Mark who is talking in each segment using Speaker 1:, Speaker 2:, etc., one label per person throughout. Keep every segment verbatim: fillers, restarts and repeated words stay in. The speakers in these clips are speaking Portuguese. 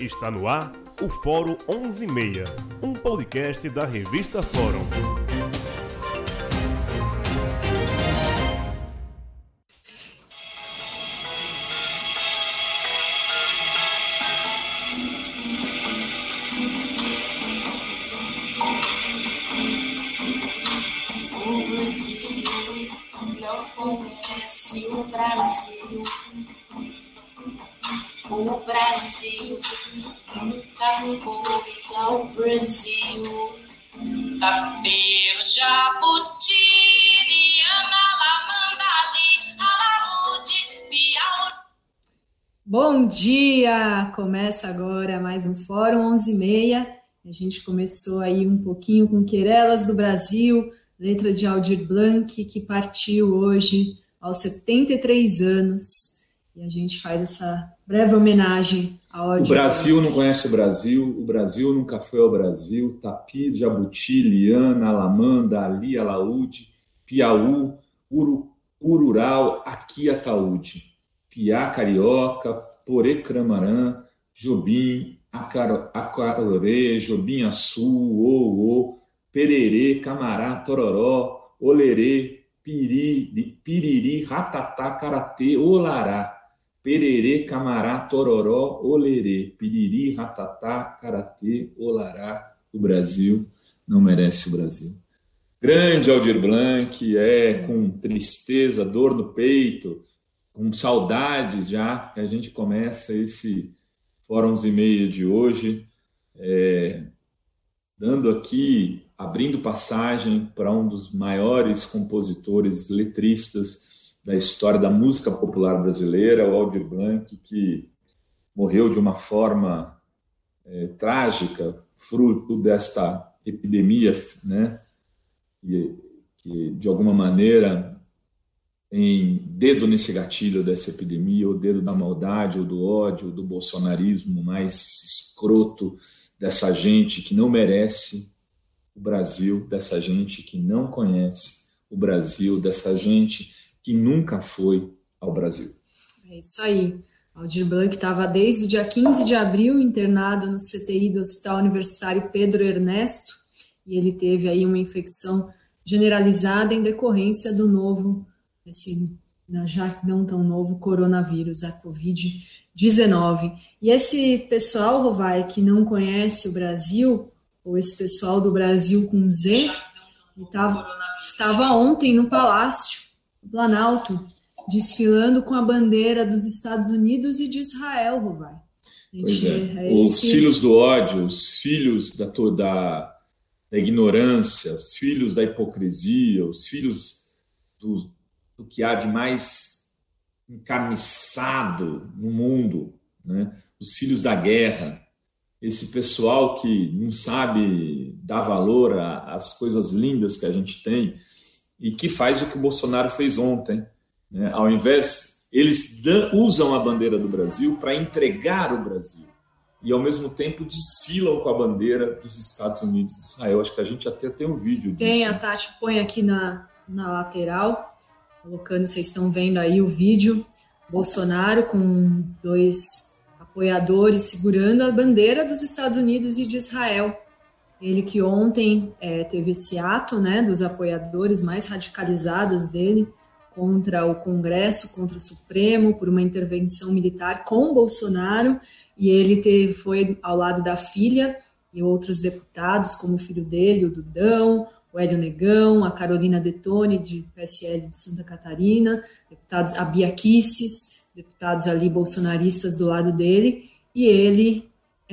Speaker 1: Está no ar o Fórum onze e meia, um podcast da revista Fórum.
Speaker 2: O Brasil não conhece o Brasil. O Brasil nunca foi ao Brasil. Tapir, Jabuti, Liana, Lamanda, Ali, Alaúde, Piauí.
Speaker 3: Bom dia! Começa agora mais um Fórum onze e meia. A gente começou aí um pouquinho com Querelas do Brasil, letra de Aldir Blanc, que partiu hoje aos setenta e três anos. E a gente faz essa breve homenagem ao Aldir
Speaker 4: O Brasil
Speaker 3: Blanc.
Speaker 4: Não conhece o Brasil, o Brasil nunca foi ao Brasil. Tapir, Jabuti, Liana, Alamanda, Ali, Alaúde, Piauí, Uru, Urural, Aqui, Ataúde, Piá, Carioca, Porê, Cramarã, Jobim, Acarorê, Jobim, Açu, Ô, Ô, Pererê, Camará, Tororó, Olerê, Piri, Piriri, Ratatá, Karatê, Olará. Pererê, Camará, Tororó, Olerê, Piriri, Ratatá, Karatê, Olará. O Brasil não merece o Brasil. Grande Aldir Blanc, é com tristeza, dor no peito, com saudades já, que a gente começa esse Fórum onze e meia de hoje, é, dando aqui, abrindo passagem para um dos maiores compositores, letristas da história da música popular brasileira, o Aldir Blanc, que morreu de uma forma é, trágica, fruto desta epidemia, né? E, que, de alguma maneira, tem dedo nesse gatilho dessa epidemia, o dedo da maldade, ou do ódio, do bolsonarismo mais escroto dessa gente que não merece o Brasil, dessa gente que não conhece o Brasil, dessa gente que nunca foi ao Brasil.
Speaker 3: É isso aí. Aldir Blanc estava desde o dia quinze de abril internado no C T I do Hospital Universitário Pedro Ernesto, e ele teve aí uma infecção generalizada em decorrência do novo, esse já não tão novo coronavírus, a covid dezenove. E esse pessoal, Rovai, que não conhece o Brasil, ou esse pessoal do Brasil com Z, estava, estava ontem no Palácio do Planalto, desfilando com a bandeira dos Estados Unidos e de Israel, Rovai.
Speaker 4: Pois é, é os esse... filhos do ódio, os filhos da, da, da ignorância, os filhos da hipocrisia, os filhos do, do que há de mais encarniçado no mundo, né? Os filhos da guerra, esse pessoal que não sabe dar valor às coisas lindas que a gente tem e que faz o que o Bolsonaro fez ontem, né? Ao invés, eles usam a bandeira do Brasil para entregar o Brasil e, ao mesmo tempo, desfilam com a bandeira dos Estados Unidos e Israel. Acho que a gente até tem um vídeo disso.
Speaker 3: Tem, a Tati põe aqui na, na lateral, colocando, vocês estão vendo aí o vídeo, Bolsonaro com dois apoiadores segurando a bandeira dos Estados Unidos e de Israel. Ele que ontem é, teve esse ato, né, dos apoiadores mais radicalizados dele contra o Congresso, contra o Supremo, por uma intervenção militar com Bolsonaro, e ele teve, foi ao lado da filha e outros deputados, como o filho dele, o Dudão, o Hélio Negão, a Carolina Detoni, de P S L de Santa Catarina, deputados, a Bia Kicis, deputados ali bolsonaristas do lado dele, e ele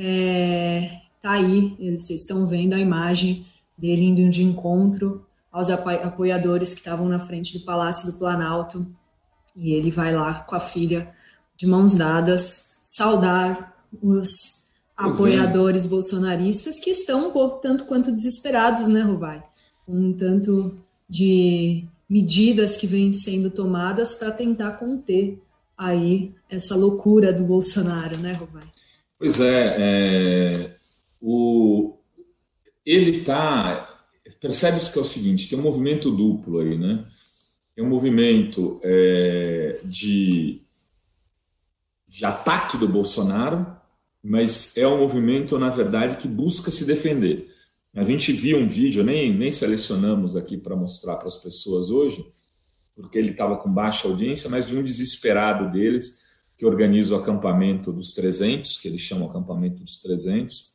Speaker 3: é, tá aí, eles, vocês estão vendo a imagem dele indo de encontro aos apoiadores que estavam na frente do Palácio do Planalto, e ele vai lá com a filha de mãos dadas saudar os apoiadores é. bolsonaristas que estão um pouco tanto quanto desesperados, né, Rovai? Um tanto de medidas que vêm sendo tomadas para tentar conter aí essa loucura do Bolsonaro, né, Rovai?
Speaker 4: Pois é, é o, ele está... Percebe-se que é o seguinte, tem um movimento duplo aí, né? Tem um movimento é, de, de ataque do Bolsonaro, mas é um movimento, na verdade, que busca se defender. A gente viu um vídeo, nem, nem selecionamos aqui para mostrar para as pessoas hoje, porque ele estava com baixa audiência, mas de um desesperado deles, que organiza o acampamento dos trezentos, que eles chamam acampamento dos trezentos.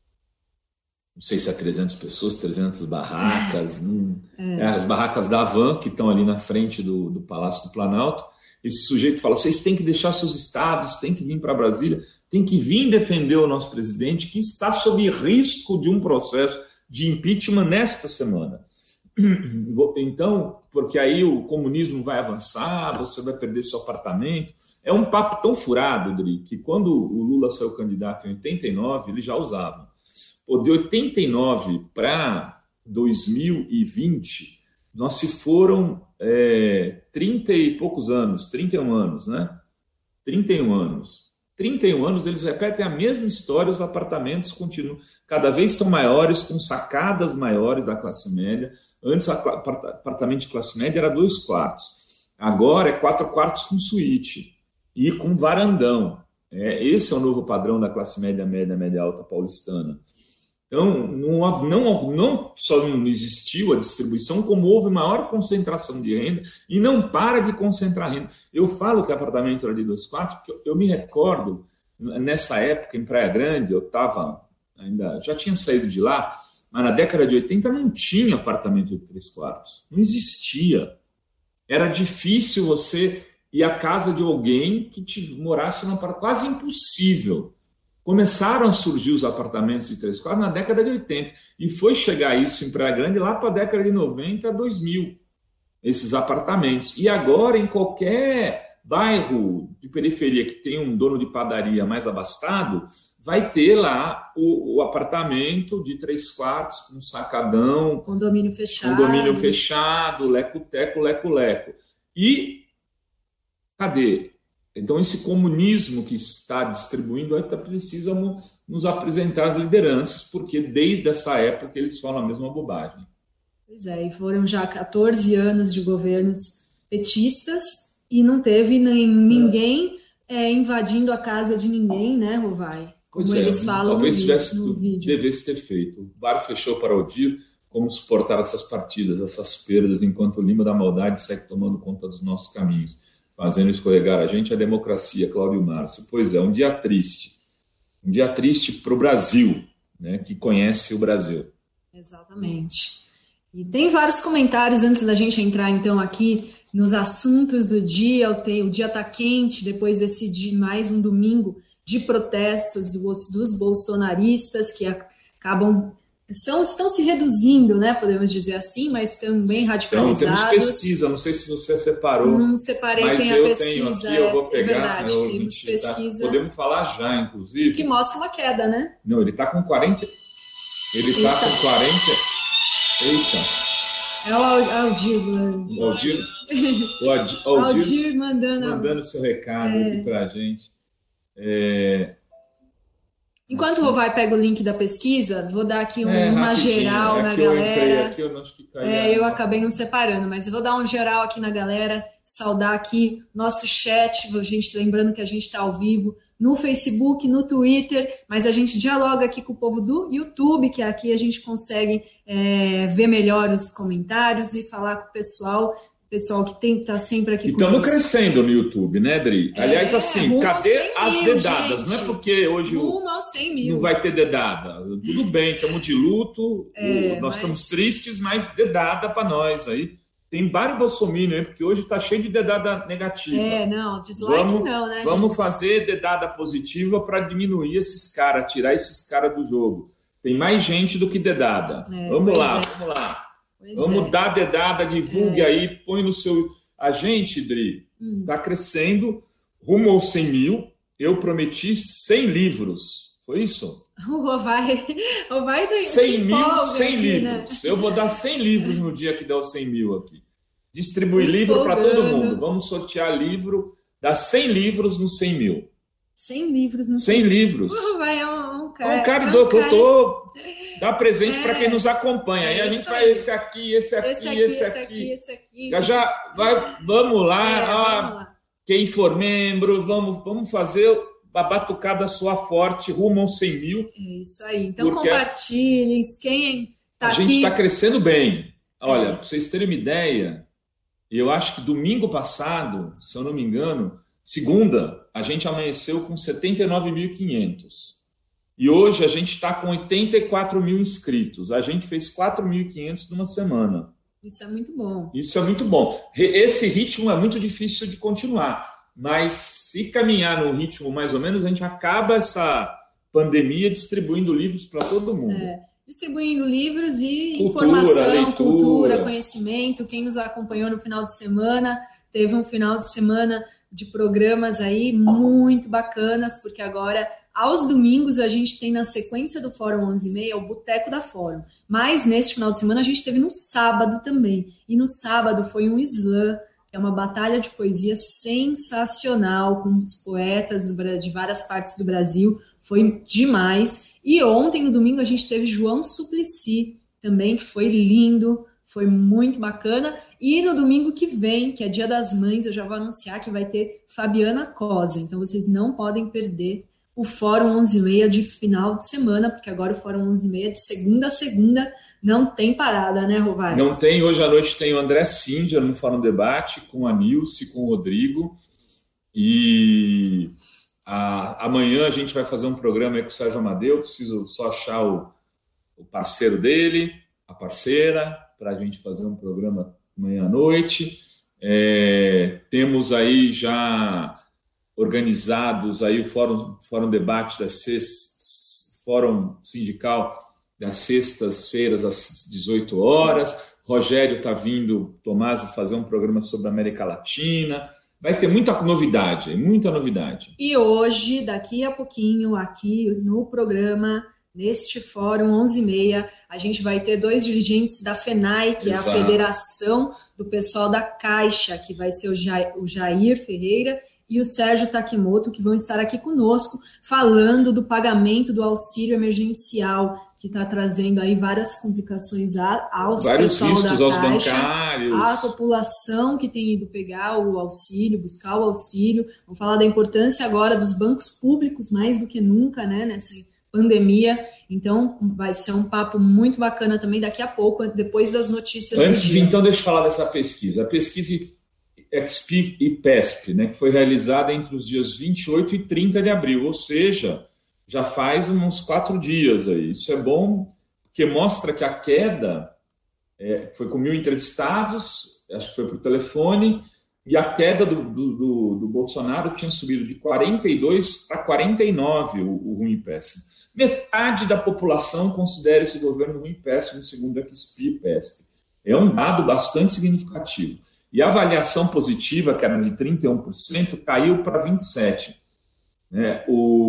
Speaker 4: Não sei se é trezentas pessoas, trezentas barracas, não, é. É, as barracas da Havan, que estão ali na frente do, do Palácio do Planalto. Esse sujeito fala, vocês têm que deixar seus estados, têm que vir para Brasília, tem que vir defender o nosso presidente, que está sob risco de um processo de impeachment nesta semana. Então, porque aí o comunismo vai avançar, você vai perder seu apartamento. É um papo tão furado, Dri, que quando o Lula saiu candidato em oitenta e nove, ele já usava. Pô, de oitenta e nove para dois mil e vinte, nós se foram é, trinta e poucos anos, trinta e um anos, né? trinta e um anos. trinta e um anos, eles repetem a mesma história, os apartamentos continuam, cada vez estão maiores, com sacadas maiores da classe média. Antes, o apartamento de classe média era dois quartos. Agora é quatro quartos com suíte e com varandão. É, esse é o novo padrão da classe média, média, média alta paulistana. Então, não, não, não só não existiu a distribuição, como houve maior concentração de renda e não para de concentrar renda. Eu falo que apartamento era de dois quartos, porque eu, eu me recordo, nessa época, em Praia Grande, eu estava ainda, já tinha saído de lá, mas na década de oitenta não tinha apartamento de três quartos. Não existia. Era difícil você ir à casa de alguém que te, morasse num apartamento, quase impossível. Começaram a surgir os apartamentos de três quartos na década de oitenta e foi chegar isso em Praia Grande lá para a década de noventa a dois mil, esses apartamentos. E agora, em qualquer bairro de periferia que tem um dono de padaria mais abastado, vai ter lá o, o apartamento de três quartos com sacadão,
Speaker 3: condomínio fechado,
Speaker 4: condomínio fechado, leco-teco, leco-leco. E cadê? Então, esse comunismo que está distribuindo ainda precisa nos apresentar as lideranças, porque desde essa época eles falam a mesma bobagem.
Speaker 3: Pois é, e foram já quatorze anos de governos petistas e não teve nem, ninguém é, invadindo a casa de ninguém, né, Rovai? Como
Speaker 4: pois
Speaker 3: eles
Speaker 4: é,
Speaker 3: falam
Speaker 4: talvez
Speaker 3: no,
Speaker 4: tivesse,
Speaker 3: no vídeo.
Speaker 4: Devesse ter feito. O bar fechou para Odir, como suportar essas partidas, essas perdas, enquanto o Lima da Maldade segue tomando conta dos nossos caminhos, fazendo escorregar a gente a democracia, Cláudio Márcio. Pois é, um dia triste. Um dia triste para o Brasil, né, que conhece o Brasil.
Speaker 3: Exatamente. E tem vários comentários antes da gente entrar, então, aqui nos assuntos do dia. O dia está quente, depois desse dia, mais um domingo de protestos dos, dos bolsonaristas, que acabam... São, estão se reduzindo, né? Podemos dizer assim, mas estão bem radicalizados.
Speaker 4: Então, temos pesquisa, não sei se você separou.
Speaker 3: Não separei,
Speaker 4: mas
Speaker 3: tem a
Speaker 4: eu
Speaker 3: pesquisa.
Speaker 4: Tenho aqui, eu vou pegar.
Speaker 3: É verdade,
Speaker 4: eu,
Speaker 3: temos pesquisa.
Speaker 4: Tá, podemos falar já, inclusive.
Speaker 3: Que mostra uma queda, né?
Speaker 4: Não, ele está com quarenta. Ele está com quarenta. Eita.
Speaker 3: É o Aldir.
Speaker 4: O Aldir, o Aldir,
Speaker 3: Aldir mandando,
Speaker 4: mandando seu recado é. aqui para a gente. É...
Speaker 3: Enquanto o Rovai pega o link da pesquisa, vou dar aqui um,
Speaker 4: é,
Speaker 3: uma geral
Speaker 4: é
Speaker 3: na
Speaker 4: eu
Speaker 3: galera.
Speaker 4: Aqui, eu, acho que
Speaker 3: é, eu acabei não separando, mas eu vou dar um geral aqui na galera, saudar aqui nosso chat, gente, lembrando que a gente está ao vivo no Facebook, no Twitter, mas a gente dialoga aqui com o povo do YouTube, que aqui a gente consegue é, ver melhor os comentários e falar com o pessoal... pessoal que tem que estar sempre aqui.
Speaker 4: E estamos crescendo no YouTube, né, Dri? É, Aliás, assim, cadê as
Speaker 3: mil,
Speaker 4: dedadas?
Speaker 3: Gente.
Speaker 4: Não é porque hoje
Speaker 3: rumo aos cem mil.
Speaker 4: Não vai ter dedada. Tudo bem, estamos de luto,
Speaker 3: é,
Speaker 4: nós
Speaker 3: mas...
Speaker 4: estamos tristes, mas dedada para nós aí. Tem vários bolsominions aí, porque hoje está cheio de dedada negativa.
Speaker 3: É, não, dislike
Speaker 4: vamos,
Speaker 3: não, né,
Speaker 4: Vamos
Speaker 3: gente?
Speaker 4: fazer dedada positiva para diminuir esses caras, tirar esses caras do jogo. Tem mais gente do que dedada. É, vamos lá, é. vamos lá. Pois vamos é. dar dedada, divulgue é. aí, põe no seu... A gente, Dri, está hum. crescendo rumo aos cem mil. Eu prometi cem livros. Foi isso?
Speaker 3: O Rovai... O Rovai tá
Speaker 4: cem mil, cem
Speaker 3: aqui,
Speaker 4: livros.
Speaker 3: Né?
Speaker 4: Eu vou dar cem livros no dia que der os cem mil aqui. Distribuir livro para todo mundo. Vamos sortear livro, dar cem livros nos cem mil.
Speaker 3: cem livros no
Speaker 4: cem livros.
Speaker 3: O Rovai é um, um cara...
Speaker 4: É um cara
Speaker 3: é um
Speaker 4: do que
Speaker 3: cara...
Speaker 4: eu tô... Dá presente é, para quem nos acompanha.
Speaker 3: É
Speaker 4: aí a gente vai
Speaker 3: aí.
Speaker 4: esse aqui, esse aqui,
Speaker 3: esse aqui,
Speaker 4: esse,
Speaker 3: esse
Speaker 4: aqui.
Speaker 3: aqui, esse aqui.
Speaker 4: Já já vai, vamos lá.
Speaker 3: É,
Speaker 4: ah,
Speaker 3: vamos lá.
Speaker 4: Quem for membro, vamos, vamos fazer. a batucada soar forte, rumo aos cem mil.
Speaker 3: É isso aí. Então compartilhem, quem está aqui... A gente
Speaker 4: está crescendo bem. Olha, é. Para vocês terem uma ideia, eu acho que domingo passado, se eu não me engano, segunda, a gente amanheceu com setenta e nove mil e quinhentos. E hoje a gente está com oitenta e quatro mil inscritos. A gente fez quatro mil e quinhentos numa semana.
Speaker 3: Isso é muito bom.
Speaker 4: Isso é muito bom. Esse ritmo é muito difícil de continuar. Mas se caminhar no ritmo mais ou menos, a gente acaba essa pandemia distribuindo livros para todo mundo. É,
Speaker 3: distribuindo livros e
Speaker 4: cultura,
Speaker 3: informação,
Speaker 4: leitura.
Speaker 3: cultura, conhecimento. Quem nos acompanhou no final de semana, teve um final de semana de programas aí muito bacanas, porque agora, aos domingos, a gente tem na sequência do Fórum onze e meia o Boteco da Fórum. Mas neste final de semana a gente teve no sábado também. E no sábado foi um slam, é uma batalha de poesia sensacional, com os poetas de várias partes do Brasil, foi demais. E ontem, no domingo, a gente teve João Suplicy também, que foi lindo, foi muito bacana. E no domingo que vem, que é Dia das Mães, eu já vou anunciar que vai ter Fabiana Cosa, então vocês não podem perder o Fórum onze e meia de final de semana, porque agora o Fórum onze e meia de segunda a segunda não tem parada, né, Rovai?
Speaker 4: Não tem. Hoje à noite tem o André Singer no Fórum Debate, com a Nilce, com o Rodrigo. E a, amanhã a gente vai fazer um programa aí com o Sérgio Amadeu. Preciso só achar o, o parceiro dele, a parceira, para a gente fazer um programa amanhã à noite. É, temos aí já... organizados aí o Fórum, Fórum Debate da sexta, Fórum Sindical das sextas-feiras às dezoito horas. Rogério está vindo, Tomás, fazer um programa sobre a América Latina. Vai ter muita novidade, muita novidade.
Speaker 3: E hoje, daqui a pouquinho, aqui no programa, neste Fórum onze e meia, a gente vai ter dois dirigentes da FENAI, que Exato. É a Federação do Pessoal da Caixa, que vai ser o Jair, o Jair Ferreira e o Sérgio Takimoto, que vão estar aqui conosco, falando do pagamento do auxílio emergencial, que está trazendo aí várias complicações aos
Speaker 4: Vários
Speaker 3: pessoal
Speaker 4: riscos
Speaker 3: da
Speaker 4: aos
Speaker 3: Caixa,
Speaker 4: bancários.
Speaker 3: a população que tem ido pegar o auxílio, buscar o auxílio. Vamos falar da importância agora dos bancos públicos, mais do que nunca, né, nessa pandemia. Então, vai ser um papo muito bacana também daqui a pouco, depois das notícias
Speaker 4: Antes,
Speaker 3: do dia.
Speaker 4: Então, deixa eu falar dessa pesquisa. A pesquisa X P e P E S P, né, que foi realizada entre os dias vinte e oito e trinta de abril, ou seja, já faz uns quatro dias aí. Isso é bom, porque mostra que a queda é, foi com mil entrevistados, acho que foi por telefone, e a queda do, do, do, do Bolsonaro tinha subido de quarenta e dois para quarenta e nove, o, o ruim e péssimo. Metade da população considera esse governo ruim e péssimo, segundo a X P e P E S P. É um dado bastante significativo. E a avaliação positiva, que era de trinta e um por cento, caiu para vinte e sete por cento. Né?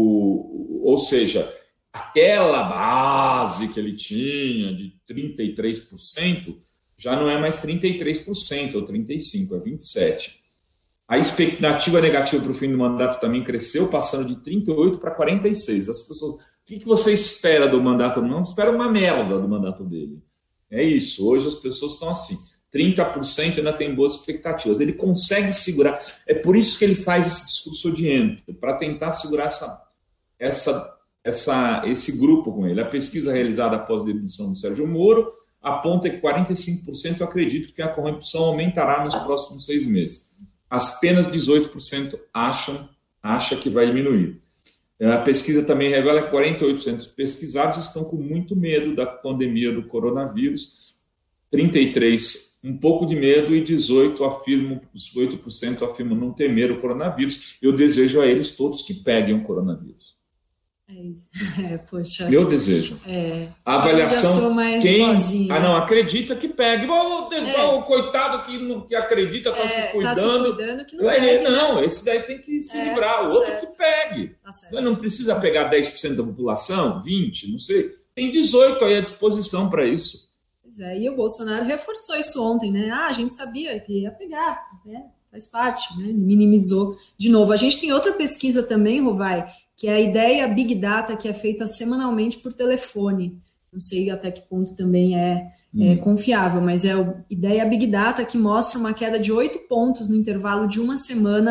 Speaker 4: O, ou seja, aquela base que ele tinha de trinta e três por cento já não é mais trinta e três por cento ou trinta e cinco por cento, é vinte e sete por cento. A expectativa negativa para o fim do mandato também cresceu, passando de trinta e oito por cento para quarenta e seis por cento. As pessoas, o que você espera do mandato? Não espera uma merda do mandato dele. É isso, hoje as pessoas estão assim. trinta por cento ainda tem boas expectativas. Ele consegue segurar. É por isso que ele faz esse discurso odiento, para tentar segurar essa, essa, essa, esse grupo com ele. A pesquisa realizada após a demissão do Sérgio Moro aponta que quarenta e cinco por cento acreditam que a corrupção aumentará nos próximos seis meses. Apenas dezoito por cento acham, acham que vai diminuir. A pesquisa também revela que quarenta e oito por cento dos pesquisados estão com muito medo da pandemia do coronavírus, trinta e três por cento um pouco de medo e dezoito por cento afirmam, dezoito por cento afirmam não temer o coronavírus. Eu desejo a eles todos que peguem o coronavírus.
Speaker 3: É isso. É, poxa.
Speaker 4: Meu desejo.
Speaker 3: É.
Speaker 4: A avaliação, quem
Speaker 3: boazinha.
Speaker 4: ah, não acredita que pegue. O,
Speaker 3: É.
Speaker 4: o coitado que, não, que acredita está
Speaker 3: É,
Speaker 4: se
Speaker 3: tá
Speaker 4: cuidando.
Speaker 3: se cuidando que não
Speaker 4: Ele,
Speaker 3: pegue,
Speaker 4: não,
Speaker 3: né?
Speaker 4: esse daí tem que se
Speaker 3: É,
Speaker 4: livrar. O
Speaker 3: tá
Speaker 4: outro
Speaker 3: certo.
Speaker 4: que pegue.
Speaker 3: Tá certo.
Speaker 4: Não precisa pegar dez por cento da população, vinte por cento, não sei. Tem dezoito por cento aí à disposição para isso.
Speaker 3: Pois é, e o Bolsonaro reforçou isso ontem, né? Ah, a gente sabia que ia pegar, né? Faz parte, né? Minimizou de novo. A gente tem outra pesquisa também, Rovai, que é a ideia Big Data, que é feita semanalmente por telefone. Não sei até que ponto também é, hum. é confiável, mas é a ideia Big Data que mostra uma queda de oito pontos no intervalo de uma semana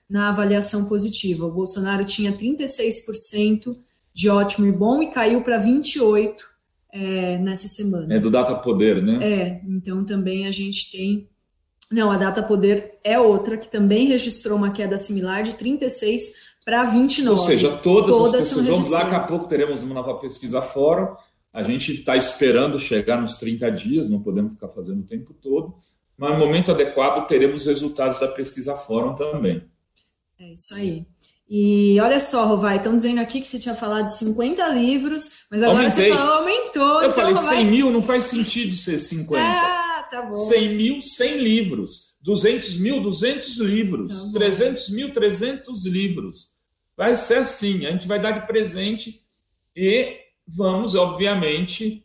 Speaker 3: na avaliação positiva. O Bolsonaro tinha trinta e seis por cento de ótimo e bom e caiu para vinte e oito por cento é, nessa semana.
Speaker 4: É do Datapoder, né?
Speaker 3: É, então também a gente tem... Não, a Datapoder é outra, que também registrou uma queda similar de trinta e seis para vinte e nove.
Speaker 4: Ou seja, todas,
Speaker 3: todas
Speaker 4: as pessoas... Vamos lá, daqui a pouco teremos uma nova pesquisa fora. A gente está esperando chegar nos trinta dias, não podemos ficar fazendo o tempo todo, mas no momento adequado teremos resultados da pesquisa fórum também.
Speaker 3: É isso aí. E olha só, Rovai, estão dizendo aqui que você tinha falado de cinquenta livros, mas agora
Speaker 4: Aumentei.
Speaker 3: Você falou, aumentou.
Speaker 4: Eu
Speaker 3: então,
Speaker 4: falei,
Speaker 3: Rovai...
Speaker 4: cem mil não faz sentido ser cinquenta.
Speaker 3: Ah, tá bom.
Speaker 4: cem mil, cem livros. duzentos mil, duzentos livros.
Speaker 3: Tá
Speaker 4: trezentos mil, trezentos livros. Vai ser assim, a gente vai dar de presente e vamos, obviamente,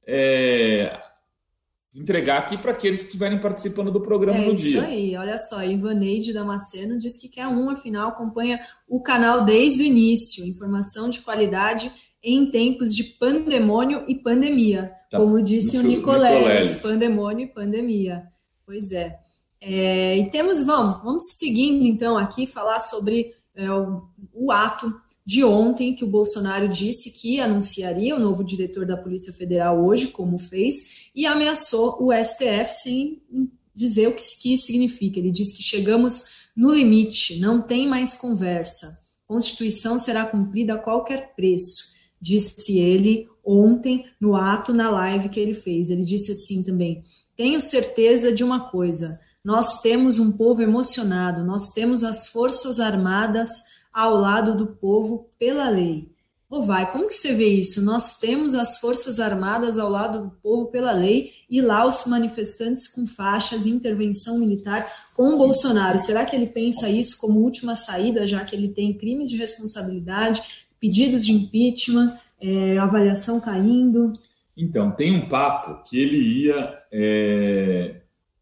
Speaker 4: é, entregar aqui para aqueles que estiverem participando do programa
Speaker 3: é
Speaker 4: no dia.
Speaker 3: É isso aí, olha só, Ivaneide Damasceno diz que quer um, afinal acompanha o canal desde o início, informação de qualidade em tempos de pandemônio e pandemia, tá, como disse o Nicoleles, pandemônio e pandemia. Pois é. é. E temos, vamos, vamos seguindo então aqui, falar sobre é, o, o ato de ontem, que o Bolsonaro disse que anunciaria o novo diretor da Polícia Federal hoje, como fez, e ameaçou o S T F sem dizer o que isso significa. Ele disse que chegamos no limite, não tem mais conversa. Constituição será cumprida a qualquer preço, disse ele ontem no ato, na live que ele fez. Ele disse assim também, tenho certeza de uma coisa, nós temos um povo emocionado, nós temos as Forças Armadas ao lado do povo pela lei. Ô, vai, como que você vê isso? Nós temos as Forças Armadas ao lado do povo pela lei e lá os manifestantes com faixas, intervenção militar com o Bolsonaro. Será que ele pensa isso como última saída, já que ele tem crimes de responsabilidade, pedidos de impeachment, é, avaliação caindo?
Speaker 4: Então, tem um papo que ele ia... É,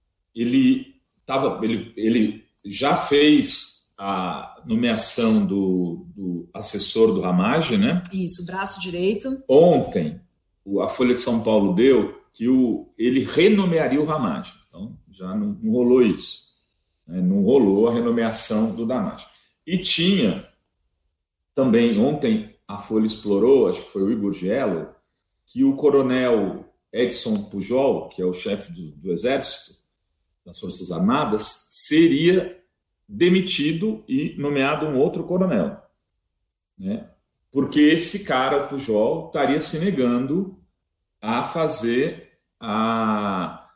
Speaker 4: ele, tava, ele, ele já fez... a nomeação do, do assessor do Ramagem, né?
Speaker 3: Isso, braço direito.
Speaker 4: Ontem, a Folha de São Paulo deu que o, ele renomearia o Ramagem. Então, já não, não rolou isso. Né? Não rolou a renomeação do Ramagem. E tinha também, ontem a Folha explorou, acho que foi o Igor Giello, que o coronel Edson Pujol, que é o chefe do, do Exército, das Forças Armadas, seria demitido e nomeado um outro coronel, né? Porque esse cara, o Pujol, estaria se negando a fazer, a,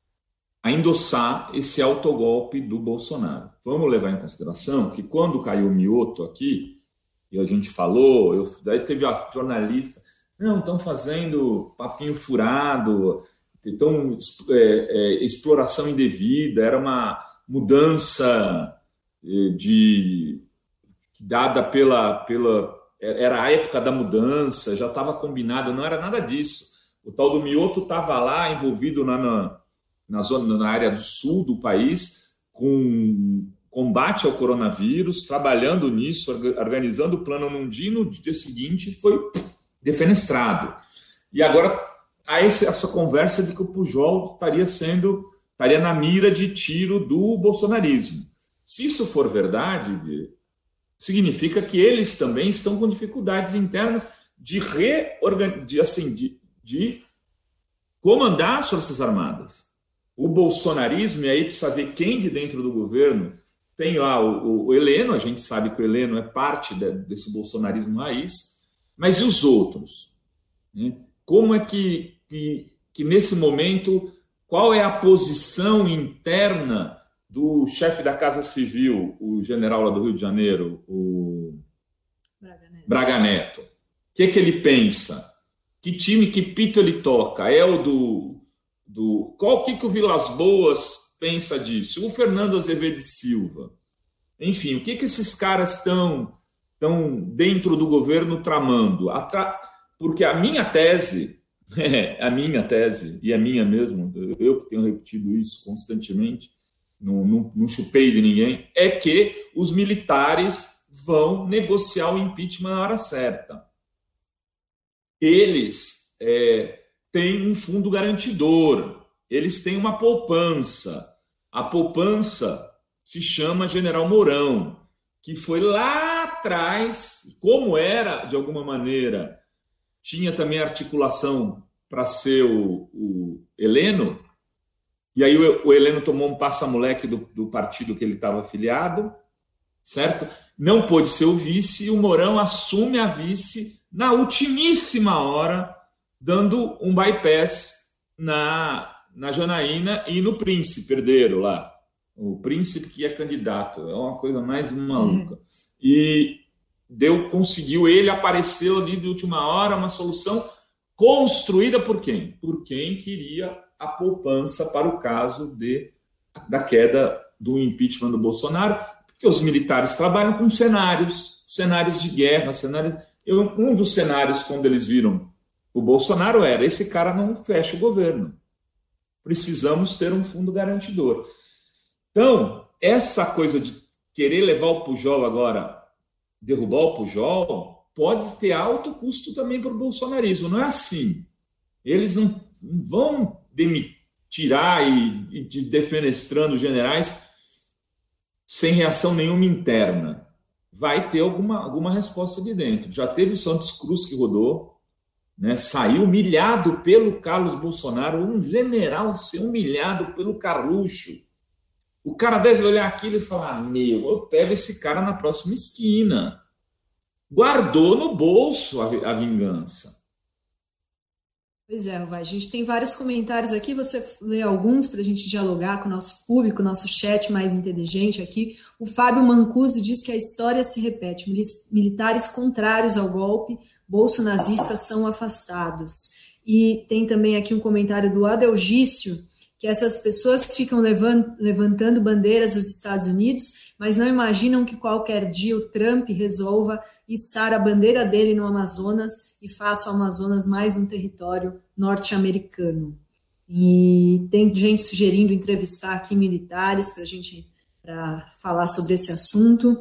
Speaker 4: a endossar esse autogolpe do Bolsonaro. Vamos levar em consideração que quando caiu o Mioto aqui, e a gente falou, eu, daí teve a jornalista, não, estão fazendo papinho furado, estão é, é, exploração indevida, era uma mudança... de dada pela, pela era a época da mudança, já estava combinado, não era nada disso. O tal do Mioto estava lá envolvido na, na, na zona, na área do sul do país, com combate ao coronavírus, trabalhando nisso, organizando o plano num dia, no dia seguinte foi defenestrado. E agora há esse, essa conversa de que o Pujol estaria sendo, estaria na mira de tiro do bolsonarismo. Se isso for verdade, significa que eles também estão com dificuldades internas de, reorgan... de, assim, de, de comandar as Forças Armadas. O bolsonarismo, e aí precisa ver quem de dentro do governo tem lá o, o Heleno, a gente sabe que o Heleno é parte de, desse bolsonarismo raiz, mas e os outros? Né? Como é que, que, que nesse momento, qual é a posição interna do chefe da Casa Civil, o general lá do Rio de Janeiro, o Braga Neto? Braga Neto. O que, que ele pensa? Que time, que pito ele toca? É o do... do... Qual que, que o Vilas Boas pensa disso? O Fernando Azevedo de Silva. Enfim, o que, que esses caras estão estão dentro do governo tramando? Porque a minha tese, a minha tese, e a minha mesmo, eu que tenho repetido isso constantemente, Não, não, não chupei de ninguém, é que os militares vão negociar o impeachment na hora certa. Eles é, têm um fundo garantidor, eles têm uma poupança. A poupança se chama General Mourão. que foi lá atrás, como era, de alguma maneira, tinha também articulação para ser o, o Heleno, e aí o, o Heleno tomou um passa-moleque do, do partido que ele estava afiliado, certo? Não pôde ser o vice, e o Mourão assume a vice na ultimíssima hora, dando um bypass na, na Janaína e no Príncipe, perderam lá. O Príncipe que é candidato, é uma coisa mais maluca. Uhum. E deu, conseguiu, ele apareceu ali de última hora, uma solução construída por quem? Por quem queria a poupança para o caso de, da queda do impeachment do Bolsonaro, porque os militares trabalham com cenários, cenários de guerra, cenários... Eu, um dos cenários, quando eles viram o Bolsonaro, era: esse cara não fecha o governo. Precisamos ter um fundo garantidor. Então, essa coisa de querer levar o Pujol agora, derrubar o Pujol, pode ter alto custo também para o bolsonarismo. Não é assim. Eles não, não vão demitir, tirar e, e de defenestrando generais sem reação nenhuma interna. Vai ter alguma, alguma resposta de dentro. Já teve o Santos Cruz que rodou, né, saiu humilhado pelo Carlos Bolsonaro, um general ser humilhado pelo Carluxo. O cara deve olhar aquilo e falar: meu, eu pego esse cara na próxima esquina. Guardou no bolso a, a vingança.
Speaker 3: Pois é, Vai. A gente tem vários comentários aqui, você lê alguns para a gente dialogar com o nosso público, nosso chat mais inteligente aqui. O Fábio Mancuso diz que a história se repete. Militares contrários ao golpe bolsonazistas são afastados. E tem também aqui um comentário do Adelgício, que essas pessoas ficam levantando bandeiras dos Estados Unidos, mas não imaginam que qualquer dia o Trump resolva içar a bandeira dele no Amazonas e faça o Amazonas mais um território norte-americano. E tem gente sugerindo entrevistar aqui militares para a gente pra falar sobre esse assunto.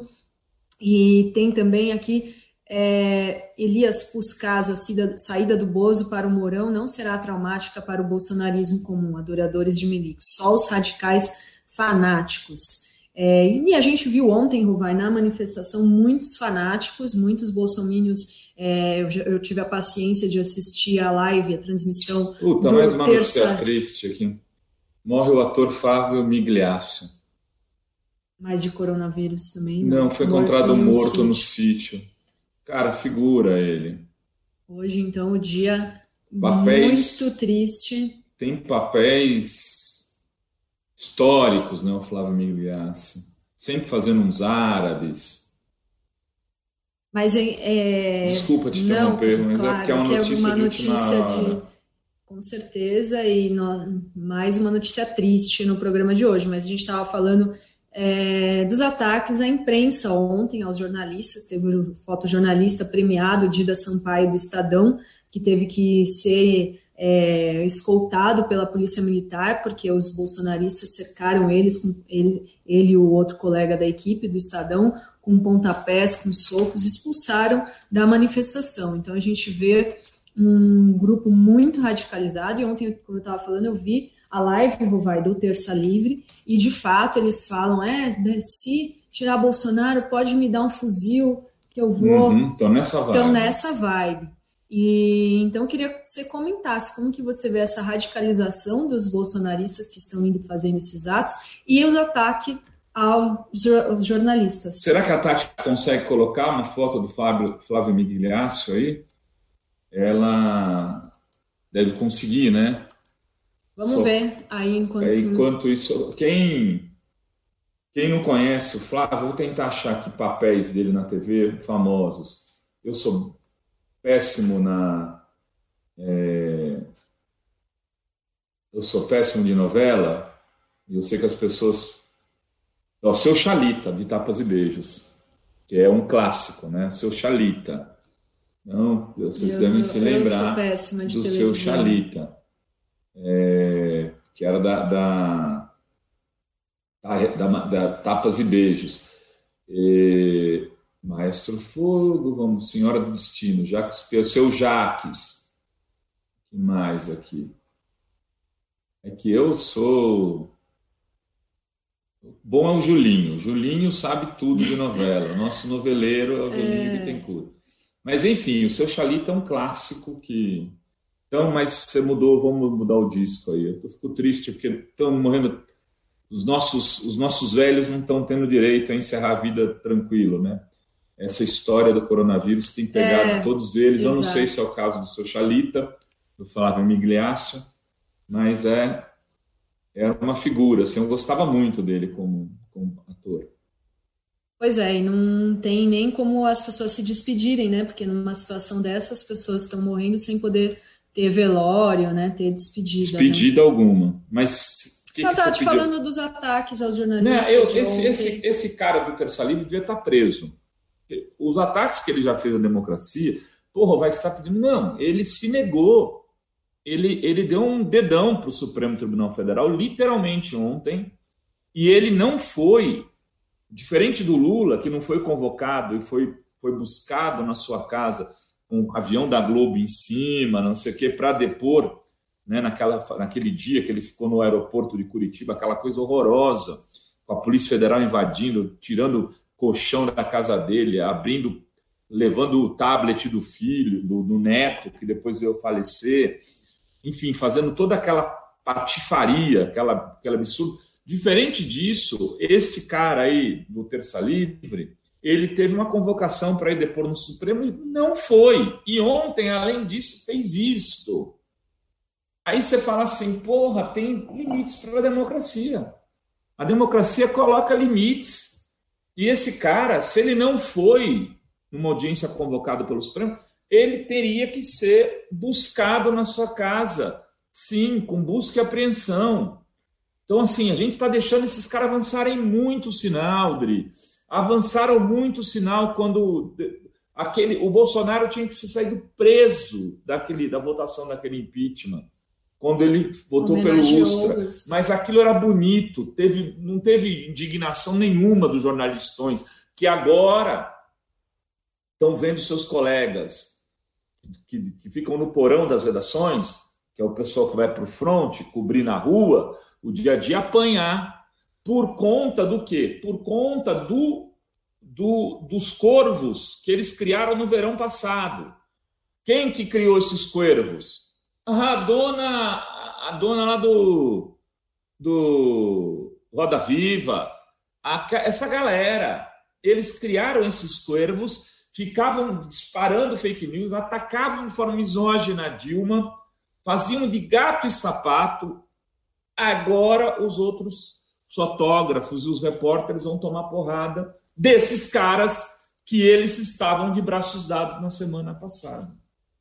Speaker 3: E tem também aqui... É, Elias Puscas, a saída do Bozo para o Mourão não será traumática para o bolsonarismo comum, adoradores de milicos, só os radicais fanáticos. É, e a gente viu ontem, Ruvai, na manifestação, muitos fanáticos, muitos bolsomínios. É, eu, eu tive a paciência de assistir a live, a transmissão.
Speaker 4: Puta, do mais uma terça... notícia triste aqui. Morre o ator Fábio Migliaccio. Mais
Speaker 3: de coronavírus também?
Speaker 4: Não, foi encontrado morto no sítio. Cara, figura ele.
Speaker 3: Hoje, então, o dia
Speaker 4: papéis,
Speaker 3: muito triste.
Speaker 4: Tem papéis históricos, né, o Flávio Migliaccio. Sempre fazendo uns árabes.
Speaker 3: Mas é...
Speaker 4: Desculpa te interromper,
Speaker 3: não,
Speaker 4: mas
Speaker 3: claro,
Speaker 4: é porque é uma
Speaker 3: que
Speaker 4: notícia,
Speaker 3: é uma
Speaker 4: de
Speaker 3: notícia
Speaker 4: última hora.
Speaker 3: De... Com certeza, e no... mais uma notícia triste no programa de hoje. Mas a gente estava falando... É, dos ataques à imprensa ontem, aos jornalistas. Teve o fotojornalista premiado, Dida Sampaio, do Estadão, que teve que ser é, escoltado pela polícia militar, porque os bolsonaristas cercaram eles, com ele, ele e o outro colega da equipe do Estadão, com pontapés, com socos, expulsaram da manifestação. Então a gente vê um grupo muito radicalizado, e ontem, como eu estava falando, eu vi a live, Ruvai, do Terça Livre, e de fato eles falam, é, se tirar Bolsonaro, pode me dar um fuzil, que eu vou...
Speaker 4: Uhum, então nessa vibe.
Speaker 3: Então nessa vibe. E, então eu queria que você comentasse como que você vê essa radicalização dos bolsonaristas que estão indo fazendo esses atos e os ataques aos jornalistas.
Speaker 4: Será que a Tati consegue colocar uma foto do Fábio, Flávio Migliaccio aí? Ela deve conseguir, né?
Speaker 3: Vamos
Speaker 4: Só,
Speaker 3: ver aí enquanto...
Speaker 4: É, enquanto isso, quem, quem não conhece o Flávio, vou tentar achar aqui papéis dele na T V famosos. Eu sou péssimo na... É, eu sou péssimo de novela, e eu sei que as pessoas... O Seu Chalita, de Tapas e Beijos, que é um clássico, né? Seu Chalita. Não, vocês eu, devem se lembrar de do Seu Chalita. É, que era da, da, da, da Tapas e Beijos. E, Maestro Fogo, vamos, Senhora do Destino, Jacques, o Seu Jaques. O que mais aqui? É que eu sou... Bom é o Julinho. O Julinho sabe tudo de novela. O nosso noveleiro é o Julinho Bittencourt. Mas, enfim, o Seu Chalita é um clássico que... Então, mas você mudou, vamos mudar o disco aí. Eu fico triste porque estão morrendo... Os nossos, os nossos velhos não estão tendo direito a encerrar a vida tranquilo, né? Essa história do coronavírus tem pegado é, todos eles. Exato. Eu não sei se é o caso do Seu Chalita, do Flávio Migliaccio, mas é... Era uma figura, assim, eu gostava muito dele como, como ator.
Speaker 3: Pois é, e não tem nem como as pessoas se despedirem, né? Porque numa situação dessa, as pessoas estão morrendo sem poder ter velório, né? Ter despedida.
Speaker 4: Despedida, né? Alguma. Mas que
Speaker 3: eu
Speaker 4: que
Speaker 3: estava te
Speaker 4: pediu?
Speaker 3: falando dos ataques aos jornalistas.
Speaker 4: Não, eu, esse, esse, esse cara do Terça Livre devia estar preso. Os ataques que ele já fez à democracia, porra, vai estar pedindo. Não, ele se negou. Ele, ele deu um dedão para o Supremo Tribunal Federal, literalmente ontem, e ele não foi, diferente do Lula, que não foi convocado e foi, foi buscado na sua casa com um avião da Globo em cima, não sei o quê, para depor, né, naquela, naquele dia que ele ficou no aeroporto de Curitiba, aquela coisa horrorosa, com a Polícia Federal invadindo, tirando colchão da casa dele, abrindo, levando o tablet do filho, do, do neto, que depois veio falecer... Enfim, fazendo toda aquela patifaria, aquela, aquela absurdo. Diferente disso, este cara aí do Terça Livre, ele teve uma convocação para ir depor no Supremo e não foi. E ontem, além disso, fez isto. Aí você fala assim, porra, tem limites para a democracia. A democracia coloca limites. E esse cara, se ele não foi numa audiência convocada pelo Supremo, ele teria que ser buscado na sua casa, sim, com busca e apreensão. Então, assim, a gente está deixando esses caras avançarem muito o sinal, Dri. Avançaram muito o sinal quando aquele, o Bolsonaro tinha que ser saído preso daquele, da votação daquele impeachment, quando ele votou pelo Ustra. Mas aquilo era bonito, teve, não teve indignação nenhuma dos jornalistões, que agora estão vendo seus colegas Que, que ficam no porão das redações, que é o pessoal que vai para o front, cobrir na rua, o dia a dia, apanhar. Por conta do quê? Por conta do, do, dos corvos que eles criaram no verão passado. Quem que criou esses corvos? A dona, a dona lá do, do Roda Viva, a, essa galera. Eles criaram esses corvos, ficavam disparando fake news, atacavam de forma misógina a Dilma, faziam de gato e sapato. Agora os outros fotógrafos e os repórteres vão tomar porrada desses caras que eles estavam de braços dados na semana passada.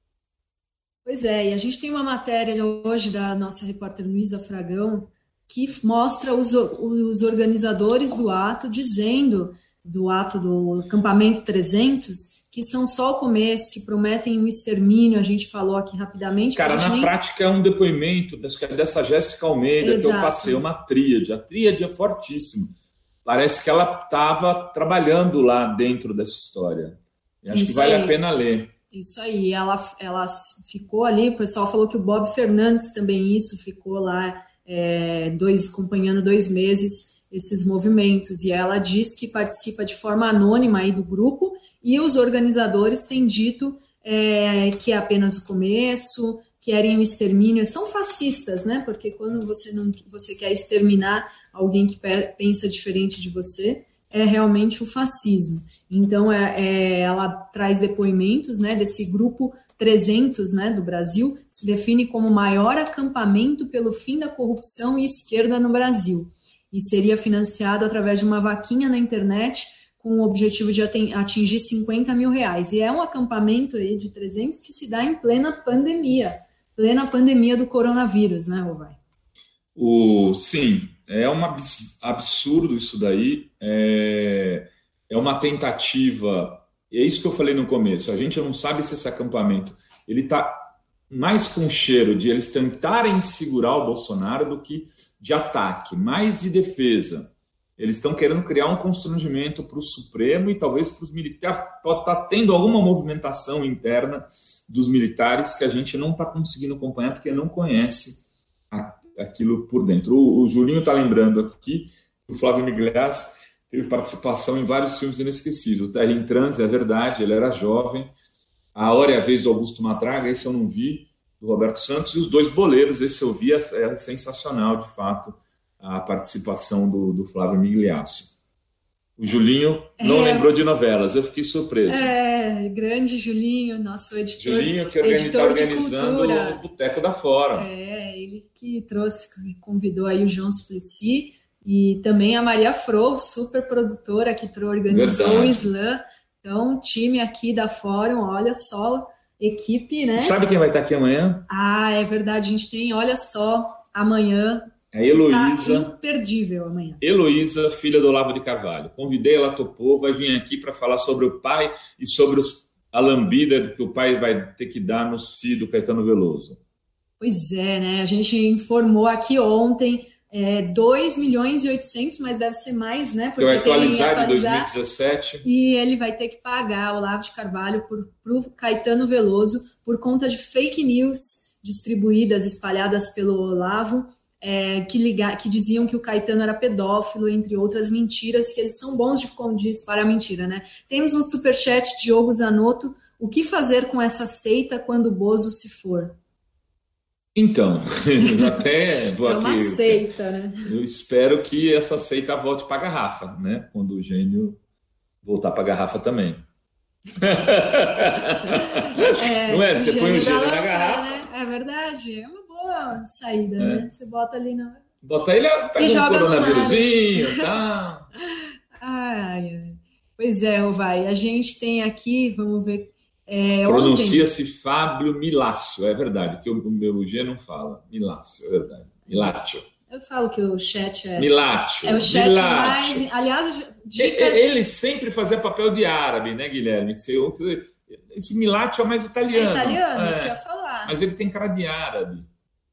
Speaker 3: Pois é, e a gente tem uma matéria hoje da nossa repórter Luísa Fragão que mostra os, os organizadores do ato dizendo... do ato do acampamento trezentos, que são só o começo, que prometem um extermínio, a gente falou aqui rapidamente.
Speaker 4: Cara, na nem... prática é um depoimento dessa Jéssica Almeida, Exato. que eu passei, uma tríade. A tríade é fortíssima. Parece que ela estava trabalhando lá dentro dessa história. E acho Isso que vale aí. a pena ler.
Speaker 3: Isso aí, ela, ela ficou ali, o pessoal falou que o Bob Fernandes também isso, ficou lá é, dois, acompanhando dois meses esses movimentos, e ela diz que participa de forma anônima aí do grupo, e os organizadores têm dito é, que é apenas o começo, querem o extermínio, são fascistas, né, porque quando você, não, você quer exterminar alguém que pensa diferente de você, é realmente o fascismo. Então, é, é, ela traz depoimentos, né, desse grupo trezentos, né, do Brasil, que se define como o maior acampamento pelo fim da corrupção e esquerda no Brasil, e seria financiado através de uma vaquinha na internet com o objetivo de atingir cinquenta mil reais. E é um acampamento aí de trezentos que se dá em plena pandemia, plena pandemia do coronavírus, né, Rovai?
Speaker 4: O, sim, é um absurdo isso daí, é, é uma tentativa, é isso que eu falei no começo, a gente não sabe se esse acampamento, ele está mais com cheiro de eles tentarem segurar o Bolsonaro do que de ataque, mais de defesa. Eles estão querendo criar um constrangimento para o Supremo e talvez para os militares. Pode estar tendo alguma movimentação interna dos militares que a gente não está conseguindo acompanhar porque não conhece a, aquilo por dentro. O, o Julinho está lembrando aqui O Flávio Migliaccio teve participação em vários filmes inesquecíveis. O Terra em Transe, é verdade, ele era jovem. A Hora e a Vez do Augusto Matraga, esse eu não vi, do Roberto Santos. E Os Dois Boleiros, esse eu vi, é sensacional, de fato, a participação do, do Flávio Migliaccio. O Julinho não é, lembrou de novelas, eu fiquei surpreso.
Speaker 3: É, grande Julinho, nosso editor.
Speaker 4: Julinho, que está organizando o Boteco da Fora.
Speaker 3: É, ele que trouxe, convidou aí o João Suplicy e também a Maria Fro, super produtora, que organizou Verdade. o Slam. Então, time aqui da Fórum, olha só, equipe, né?
Speaker 4: Sabe quem vai estar aqui amanhã?
Speaker 3: Ah, é verdade, a gente tem, olha só, amanhã.
Speaker 4: A Heloísa.
Speaker 3: Tá imperdível amanhã.
Speaker 4: Heloísa, filha do Olavo de Carvalho. Convidei, ela topou, vai vir aqui para falar sobre o pai e sobre os, a lambida que o pai vai ter que dar no C I do Caetano Veloso.
Speaker 3: Pois é, né? A gente informou aqui ontem é, dois milhões e oitocentos, mas deve ser mais, né?
Speaker 4: Porque vai atualizar de dois mil e dezessete.
Speaker 3: E ele vai ter que pagar o Olavo de Carvalho para o Caetano Veloso por conta de fake news distribuídas, espalhadas pelo Olavo, É, que, liga, que diziam que o Caetano era pedófilo, entre outras mentiras, que eles são bons de, de espalhar mentira, né? Temos um superchat de Diogo Zanotto. O que fazer com essa seita quando o Bozo se for?
Speaker 4: Então, até vou
Speaker 3: é uma
Speaker 4: aqui,
Speaker 3: seita, né?
Speaker 4: Eu espero que essa seita volte para a garrafa, né? Quando o gênio voltar para a garrafa também. É, não é? Você põe o gênio na garrafa. Né?
Speaker 3: É verdade, é uma boa saída, é. né? Você bota ali na...
Speaker 4: Bota ele, pega e um coronavírusinho e tal.
Speaker 3: Ai, ai. Pois é, Rovai, a gente tem aqui, vamos ver... É,
Speaker 4: Pronuncia-se ontem... Fábio Milácio, é verdade, que o meu G não fala. Milácio, é verdade. Milácio.
Speaker 3: Eu falo que o chat é...
Speaker 4: Milácio.
Speaker 3: É o chat
Speaker 4: Milácio.
Speaker 3: mais... Aliás, dica...
Speaker 4: Ele sempre fazia papel de árabe, né, Guilherme? Esse Milácio é mais italiano.
Speaker 3: É italiano,
Speaker 4: é.
Speaker 3: isso que eu ia falar.
Speaker 4: Mas ele tem cara de árabe.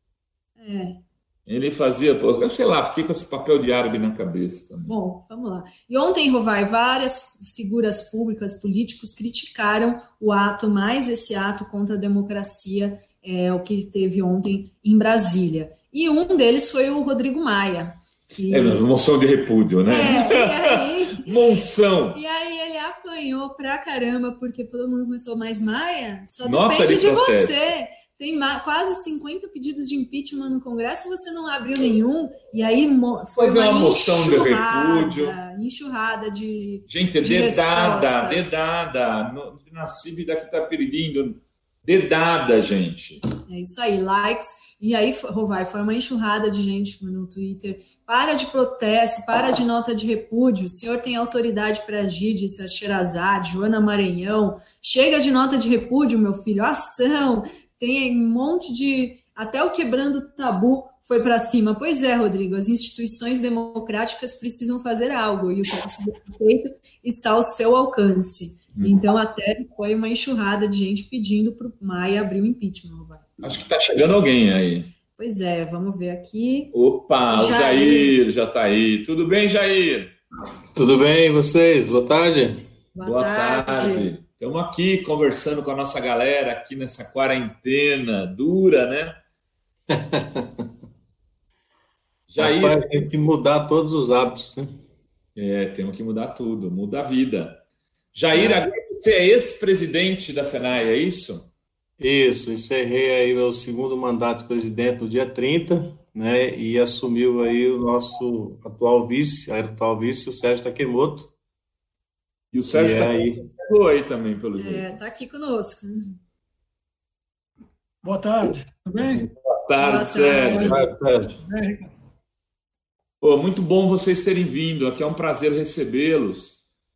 Speaker 3: É.
Speaker 4: Ele fazia, eu sei lá, fiquei com esse papel de árabe na cabeça também.
Speaker 3: Bom, vamos lá. E ontem, Rovai, várias figuras públicas, políticos, criticaram o ato, mais esse ato contra a democracia, é, o que teve ontem em Brasília. E um deles foi o Rodrigo Maia. Que...
Speaker 4: É, moção de repúdio, né?
Speaker 3: É, e aí...
Speaker 4: Monção!
Speaker 3: E aí ele apanhou pra caramba, porque todo mundo começou, mas Maia, só
Speaker 4: Nota
Speaker 3: depende
Speaker 4: de,
Speaker 3: de
Speaker 4: protesto.
Speaker 3: você. Tem quase cinquenta pedidos de impeachment no Congresso e você não abriu nenhum. E aí foi
Speaker 4: Fazer
Speaker 3: uma,
Speaker 4: uma moção de repúdio.
Speaker 3: Enxurrada de
Speaker 4: Gente, é
Speaker 3: de
Speaker 4: dedada,
Speaker 3: respostas.
Speaker 4: dedada. No, na C I B daqui tá perdendo. Dedada, gente.
Speaker 3: É isso aí, likes. E aí, Rovai, foi uma enxurrada de gente no Twitter. Para de protesto, para de nota de repúdio. O senhor tem autoridade para agir, disse a Sherazade, Joana Maranhão. Chega de nota de repúdio, meu filho. Ação! Tem um monte de... Até o Quebrando o Tabu foi para cima. Pois é, Rodrigo, as instituições democráticas precisam fazer algo e o que precisa ser feito está ao seu alcance. Hum. Então, até foi uma enxurrada de gente pedindo para o Maia abrir o impeachment. Vai.
Speaker 4: Acho que está chegando alguém aí.
Speaker 3: Pois é, vamos ver aqui.
Speaker 4: Opa, Jair. o Jair já está aí. Tudo bem, Jair?
Speaker 5: Tudo bem, e vocês? Boa tarde.
Speaker 3: Boa,
Speaker 4: Boa
Speaker 3: tarde.
Speaker 4: tarde. Estamos aqui conversando com a nossa galera aqui nessa quarentena dura, né?
Speaker 5: Jair... Rapaz, tem que mudar todos os hábitos, né?
Speaker 4: É, temos que mudar tudo, muda a vida. Jair, é. Agora você é ex-presidente da FENAI, é isso?
Speaker 5: Isso, encerrei aí meu segundo mandato de presidente no dia trinta, né? E assumiu aí o nosso atual vice, a atual vice, o Sérgio Takemoto.
Speaker 4: E o Sérgio
Speaker 5: e
Speaker 4: tá
Speaker 5: aí...
Speaker 4: aí também, pelo jeito.
Speaker 3: É, tá aqui conosco.
Speaker 6: Boa tarde, tudo bem?
Speaker 4: Boa tarde, Boa Sérgio.
Speaker 5: Boa tarde.
Speaker 6: Bem,
Speaker 4: Pô, muito bom vocês terem vindo. Aqui é um prazer recebê-los.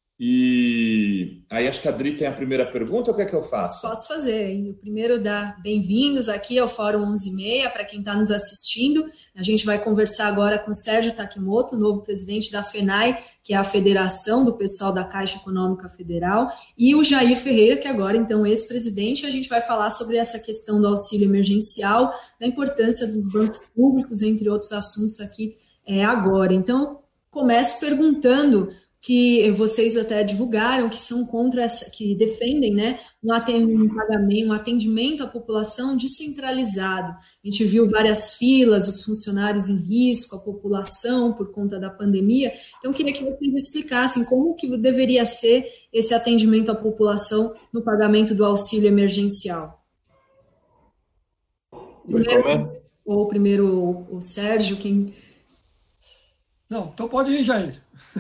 Speaker 4: E aí acho que a Adri tem a primeira pergunta, ou quer que eu faça?
Speaker 3: Posso fazer. O primeiro dar bem-vindos aqui ao Fórum onze e meia, para quem está nos assistindo. A gente vai conversar agora com o Sérgio Takemoto, novo presidente da FENAI, que é a Federação do Pessoal da Caixa Econômica Federal, e o Jair Ferreira, que agora, então, ex-presidente. A gente vai falar sobre essa questão do auxílio emergencial, da importância dos bancos públicos, entre outros assuntos aqui é, agora. Então, começo perguntando que vocês até divulgaram, que são contra, essa, que defendem, né, um atendimento, um atendimento à população descentralizado. A gente viu várias filas, os funcionários em risco, a população por conta da pandemia. Então, eu queria que vocês explicassem como que deveria ser esse atendimento à população no pagamento do auxílio emergencial. Primeiro, ou primeiro o, o Sérgio, quem...
Speaker 6: Não, então pode ir, Jair.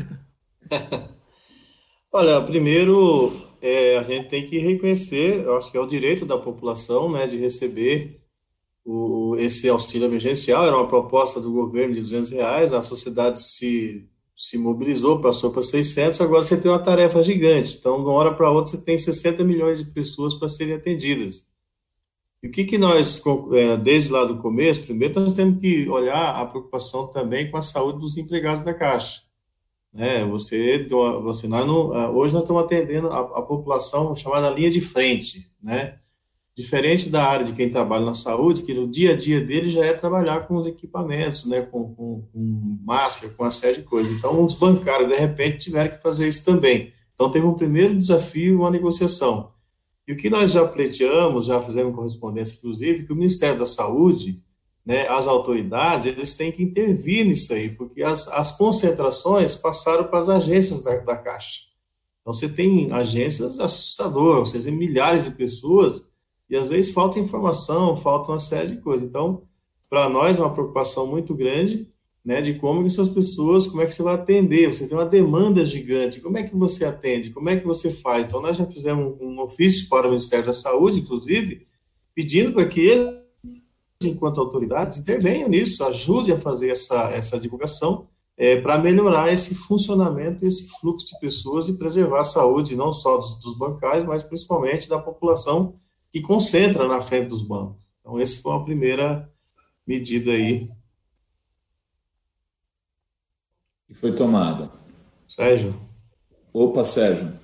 Speaker 5: Olha, primeiro, é, a gente tem que reconhecer, eu acho que é o direito da população, né, de receber o, esse auxílio emergencial. Era uma proposta do governo de duzentos reais, a sociedade se, se mobilizou, passou para seiscentos, agora você tem uma tarefa gigante. Então, de uma hora para outra, você tem sessenta milhões de pessoas para serem atendidas. E o que, que nós, desde lá do começo, primeiro nós temos que olhar a preocupação também com a saúde dos empregados da Caixa. Né? Você, você, nós não, hoje nós estamos atendendo a, a população chamada linha de frente, né? Diferente da área de quem trabalha na saúde, que no dia a dia dele já é trabalhar com os equipamentos, né? com, com, com máscara, com uma série de coisas. Então, os bancários, de repente, tiveram que fazer isso também. Então, teve um primeiro desafio, uma negociação. E o que nós já pleiteamos, já fizemos correspondência, inclusive, que o Ministério da Saúde, né, as autoridades, eles têm que intervir nisso aí, porque as, as concentrações passaram para as agências da, da Caixa. Então, você tem agências assustadoras, você tem milhares de pessoas, e às vezes falta informação, falta uma série de coisas. Então, para nós é uma preocupação muito grande, né, de como essas pessoas, como é que você vai atender, você tem uma demanda gigante, como é que você atende, como é que você faz? Então, nós já fizemos um ofício para o Ministério da Saúde, inclusive, pedindo para que eles, enquanto autoridades, intervenham nisso, ajudem a fazer essa, essa divulgação, é, para melhorar esse funcionamento, esse fluxo de pessoas e preservar a saúde, não só dos, dos bancários, mas principalmente da população que concentra na frente dos bancos. Então, essa foi a primeira medida aí.
Speaker 4: Que foi tomada.
Speaker 5: Sérgio.
Speaker 4: Opa, Sérgio.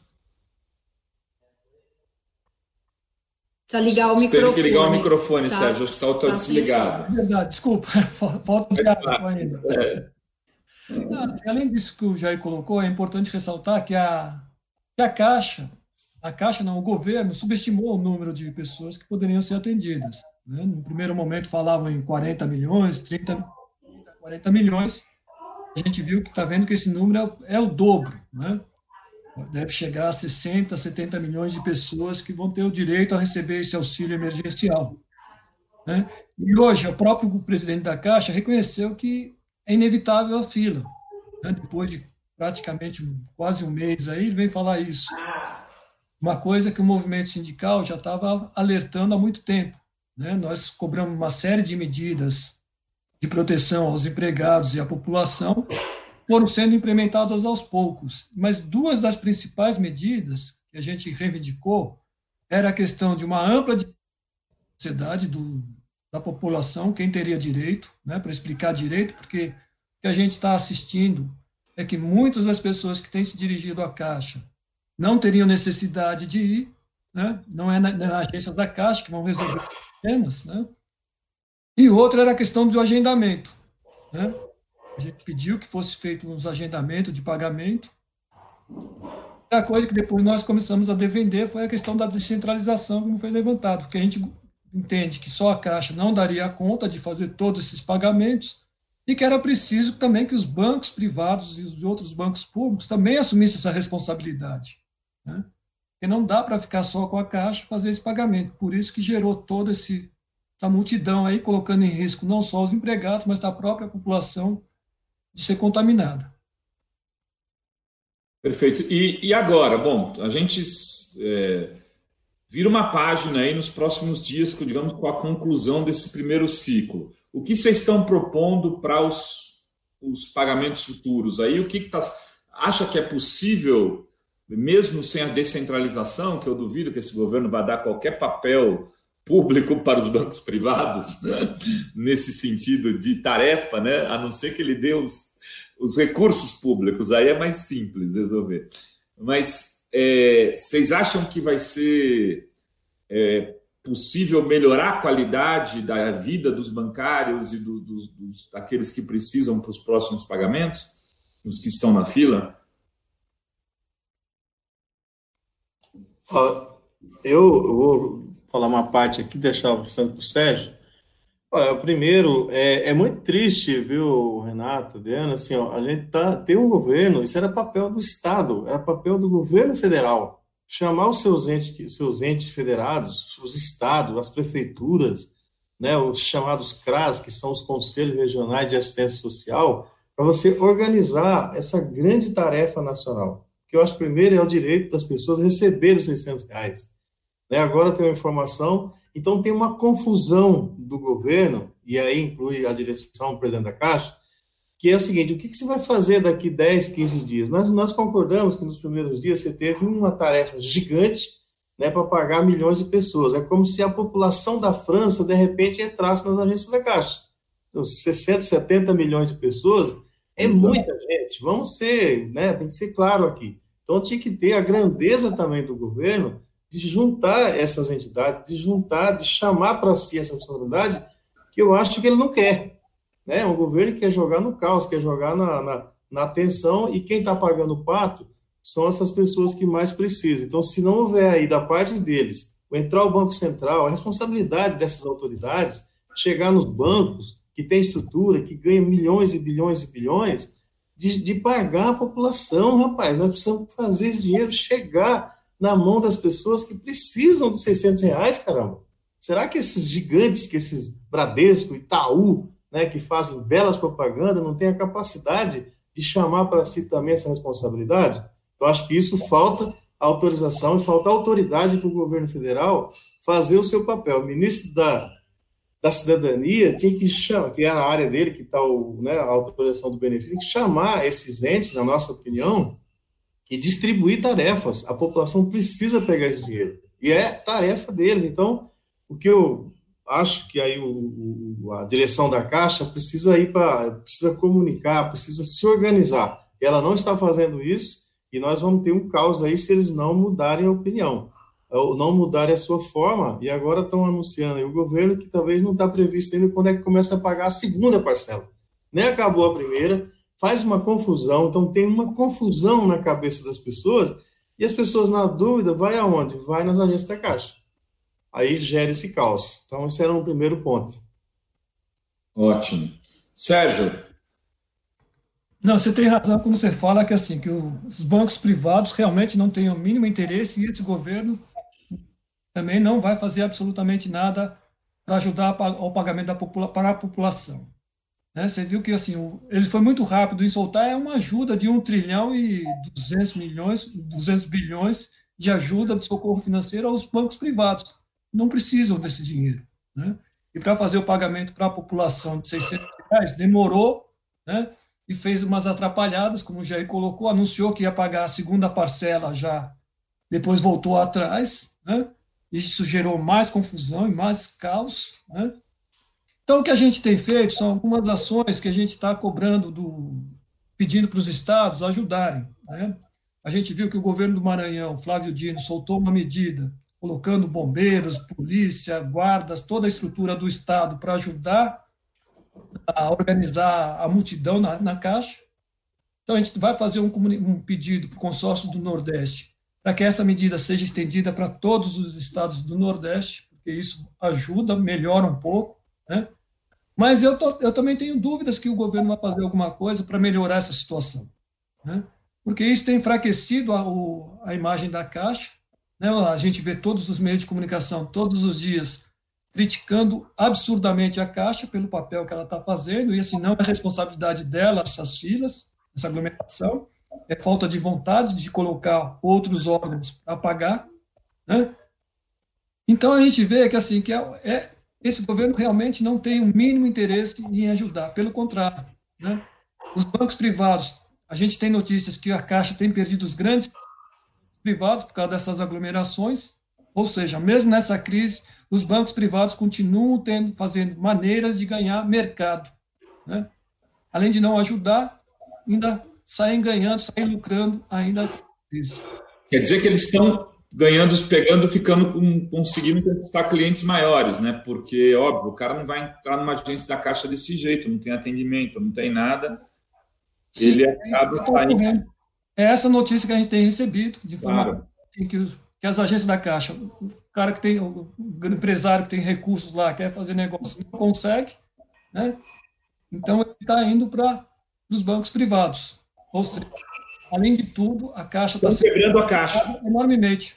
Speaker 3: Precisa ligar o microfone.
Speaker 4: Tem que ligar o microfone,
Speaker 3: tá,
Speaker 4: Sérgio. Acho que está
Speaker 3: tá
Speaker 4: desligado.
Speaker 6: Verdade, desculpa. Falta de água ainda. É. Não, além disso que o Jair colocou, é importante ressaltar que a, que a Caixa, a Caixa não, o governo subestimou o número de pessoas que poderiam ser atendidas. Né? No primeiro momento falavam em quarenta milhões, trinta, quarenta milhões. A gente viu que está vendo que esse número é, é o dobro, né? Deve chegar a sessenta, setenta milhões de pessoas que vão ter o direito a receber esse auxílio emergencial. Né? E hoje, o próprio presidente da Caixa reconheceu que é inevitável a fila. Né? Depois de praticamente quase um mês aí, ele vem falar isso. Uma coisa que o movimento sindical já estava alertando há muito tempo. Né? Nós cobramos uma série de medidas de proteção aos empregados e à população, foram sendo implementadas aos poucos. Mas duas das principais medidas que a gente reivindicou era a questão de uma ampla diversidade do, da população, quem teria direito, né, para explicar direito, porque o que a gente está assistindo é que muitas das pessoas que têm se dirigido à Caixa não teriam necessidade de ir, né, não é na, na agência da Caixa que vão resolver os problemas, né? E outra era a questão do agendamento. Né? A gente pediu que fosse feito uns agendamentos de pagamento. A coisa que depois nós começamos a defender foi a questão da descentralização, como foi levantado, porque a gente entende que só a Caixa não daria conta de fazer todos esses pagamentos e que era preciso também que os bancos privados e os outros bancos públicos também assumissem essa responsabilidade. Né? Porque não dá para ficar só com a Caixa e fazer esse pagamento. Por isso que gerou todo esse essa multidão aí, colocando em risco não só os empregados, mas a própria população de ser contaminada.
Speaker 4: Perfeito. E, e agora? Bom, a gente é, vira uma página aí nos próximos dias, digamos, com a conclusão desse primeiro ciclo. O que vocês estão propondo para os, os pagamentos futuros? Aí, o que, que tá, acha que é possível, mesmo sem a descentralização, que eu duvido que esse governo vai dar qualquer papel público para os bancos privados, né? Nesse sentido de tarefa, né? A não ser que ele dê os, os recursos públicos, aí é mais simples resolver. Mas é, vocês acham que vai ser é, possível melhorar a qualidade da vida dos bancários e do, dos, dos, daqueles que precisam para os próximos pagamentos, os que estão na fila?
Speaker 5: Ó, eu vou falar uma parte aqui, deixar o restante para o Sérgio. Olha, primeiro, é, é muito triste, viu, Renato, Adriano, assim, ó, a gente tá, tem um governo, isso era papel do Estado, era papel do governo federal, chamar os seus entes, os seus entes federados, os estados, as prefeituras, né, os chamados C R A S, que são os Conselhos Regionais de Assistência Social, para você organizar essa grande tarefa nacional. Que eu acho, primeiro, é o direito das pessoas receberem os seiscentos reais. Né, agora tem uma informação, então tem uma confusão do governo, e aí inclui a direção, o presidente da Caixa, que é o seguinte: o que, que você vai fazer daqui dez, quinze dias? Nós, nós concordamos que nos primeiros dias você teve uma tarefa gigante, né, para pagar milhões de pessoas. É como se a população da França, de repente, entrasse nas agências da Caixa. Então, sessenta, setenta milhões de pessoas é Exato. Muita gente. Vamos ser, né, tem que ser claro aqui. Então, tinha que ter a grandeza também do governo de juntar essas entidades, de juntar, de chamar para si essa responsabilidade, que eu acho que ele não quer. Né? Um governo que quer jogar no caos, quer jogar na, na, na tensão, e quem está pagando o pato são essas pessoas que mais precisam. Então, se não houver aí, da parte deles, o entrar o Banco Central, a responsabilidade dessas autoridades, chegar nos bancos, que tem estrutura, que ganha milhões e bilhões e bilhões, de, de pagar a população, rapaz. Nós precisamos fazer esse dinheiro chegar na mão das pessoas que precisam de seiscentos reais, caramba. Será que esses gigantes, que esses Bradesco, Itaú, né, que fazem belas propagandas, não têm a capacidade de chamar para si também essa responsabilidade? Eu acho que isso falta autorização e falta autoridade para o governo federal fazer o seu papel. O ministro da, da Cidadania tinha que chamar, que é a área dele, que está né, a autorização do benefício, tem que chamar esses entes, na nossa opinião, e distribuir tarefas. A população precisa pegar esse dinheiro. E é tarefa deles. Então, o que eu acho que aí o, o, a direção da Caixa precisa ir para, precisa comunicar, precisa se organizar. E ela não está fazendo isso, e nós vamos ter um caos aí se eles não mudarem a opinião, ou não mudarem a sua forma, e agora estão anunciando aí o governo que talvez não está previsto ainda quando é que começa a pagar a segunda parcela. Nem acabou a primeira, faz uma confusão, então tem uma confusão na cabeça das pessoas, e as pessoas, na dúvida, vai aonde? Vai nas agências da Caixa. Aí gera esse caos. Então, esse era um primeiro ponto.
Speaker 4: Ótimo. Sérgio?
Speaker 6: Não, você tem razão quando você fala que, assim, que os bancos privados realmente não têm o mínimo interesse, e esse governo também não vai fazer absolutamente nada para ajudar ao pagamento da popula- para a população. Né? Você viu que assim, o, ele foi muito rápido em soltar, é uma ajuda de um trilhão e duzentos milhões, duzentos bilhões de ajuda de socorro financeiro aos bancos privados. Não precisam desse dinheiro. Né? E para fazer o pagamento para a população de seiscentos reais, demorou, né? E fez umas atrapalhadas, como o Jair colocou, anunciou que ia pagar a segunda parcela já, depois voltou atrás, né? Isso gerou mais confusão e mais caos, né? Então, o que a gente tem feito são algumas ações que a gente está cobrando, do, pedindo para os estados ajudarem. Né? A gente viu que o governo do Maranhão, Flávio Dino, soltou uma medida colocando bombeiros, polícia, guardas, toda a estrutura do estado para ajudar a organizar a multidão na, na Caixa. Então, a gente vai fazer um, um pedido para o consórcio do Nordeste para que essa medida seja estendida para todos os estados do Nordeste, porque isso ajuda, melhora um pouco, né? Mas eu, tô, eu também tenho dúvidas que o governo vai fazer alguma coisa para melhorar essa situação, né? Porque isso tem enfraquecido a, o, a imagem da Caixa, né? A gente vê todos os meios de comunicação, todos os dias, criticando absurdamente a Caixa pelo papel que ela está fazendo, e assim, não é responsabilidade dela, essas filas, essa aglomeração, é falta de vontade de colocar outros órgãos para pagar, né? Então, a gente vê que, assim, que é, é, esse governo realmente não tem o mínimo interesse em ajudar, pelo contrário, né? Os bancos privados, a gente tem notícias que a Caixa tem perdido os grandes privados por causa dessas aglomerações, ou seja, mesmo nessa crise, os bancos privados continuam tendo, fazendo maneiras de ganhar mercado, né? Além de não ajudar, ainda saem ganhando, saem lucrando ainda. Isso.
Speaker 4: Quer dizer que eles estão ganhando, pegando, ficando com, conseguindo conquistar clientes maiores, né? Porque, óbvio, o cara não vai entrar numa agência da Caixa desse jeito, não tem atendimento, não tem nada. Sim, ele acaba saindo.
Speaker 6: É essa notícia que a gente tem recebido, de forma claro. que os que as agências da Caixa, o cara que tem, o empresário que tem recursos lá, quer fazer negócio, não consegue, né? Então ele está indo para os bancos privados. Ou seja, além de tudo, a Caixa está
Speaker 4: quebrando a Caixa
Speaker 6: enormemente.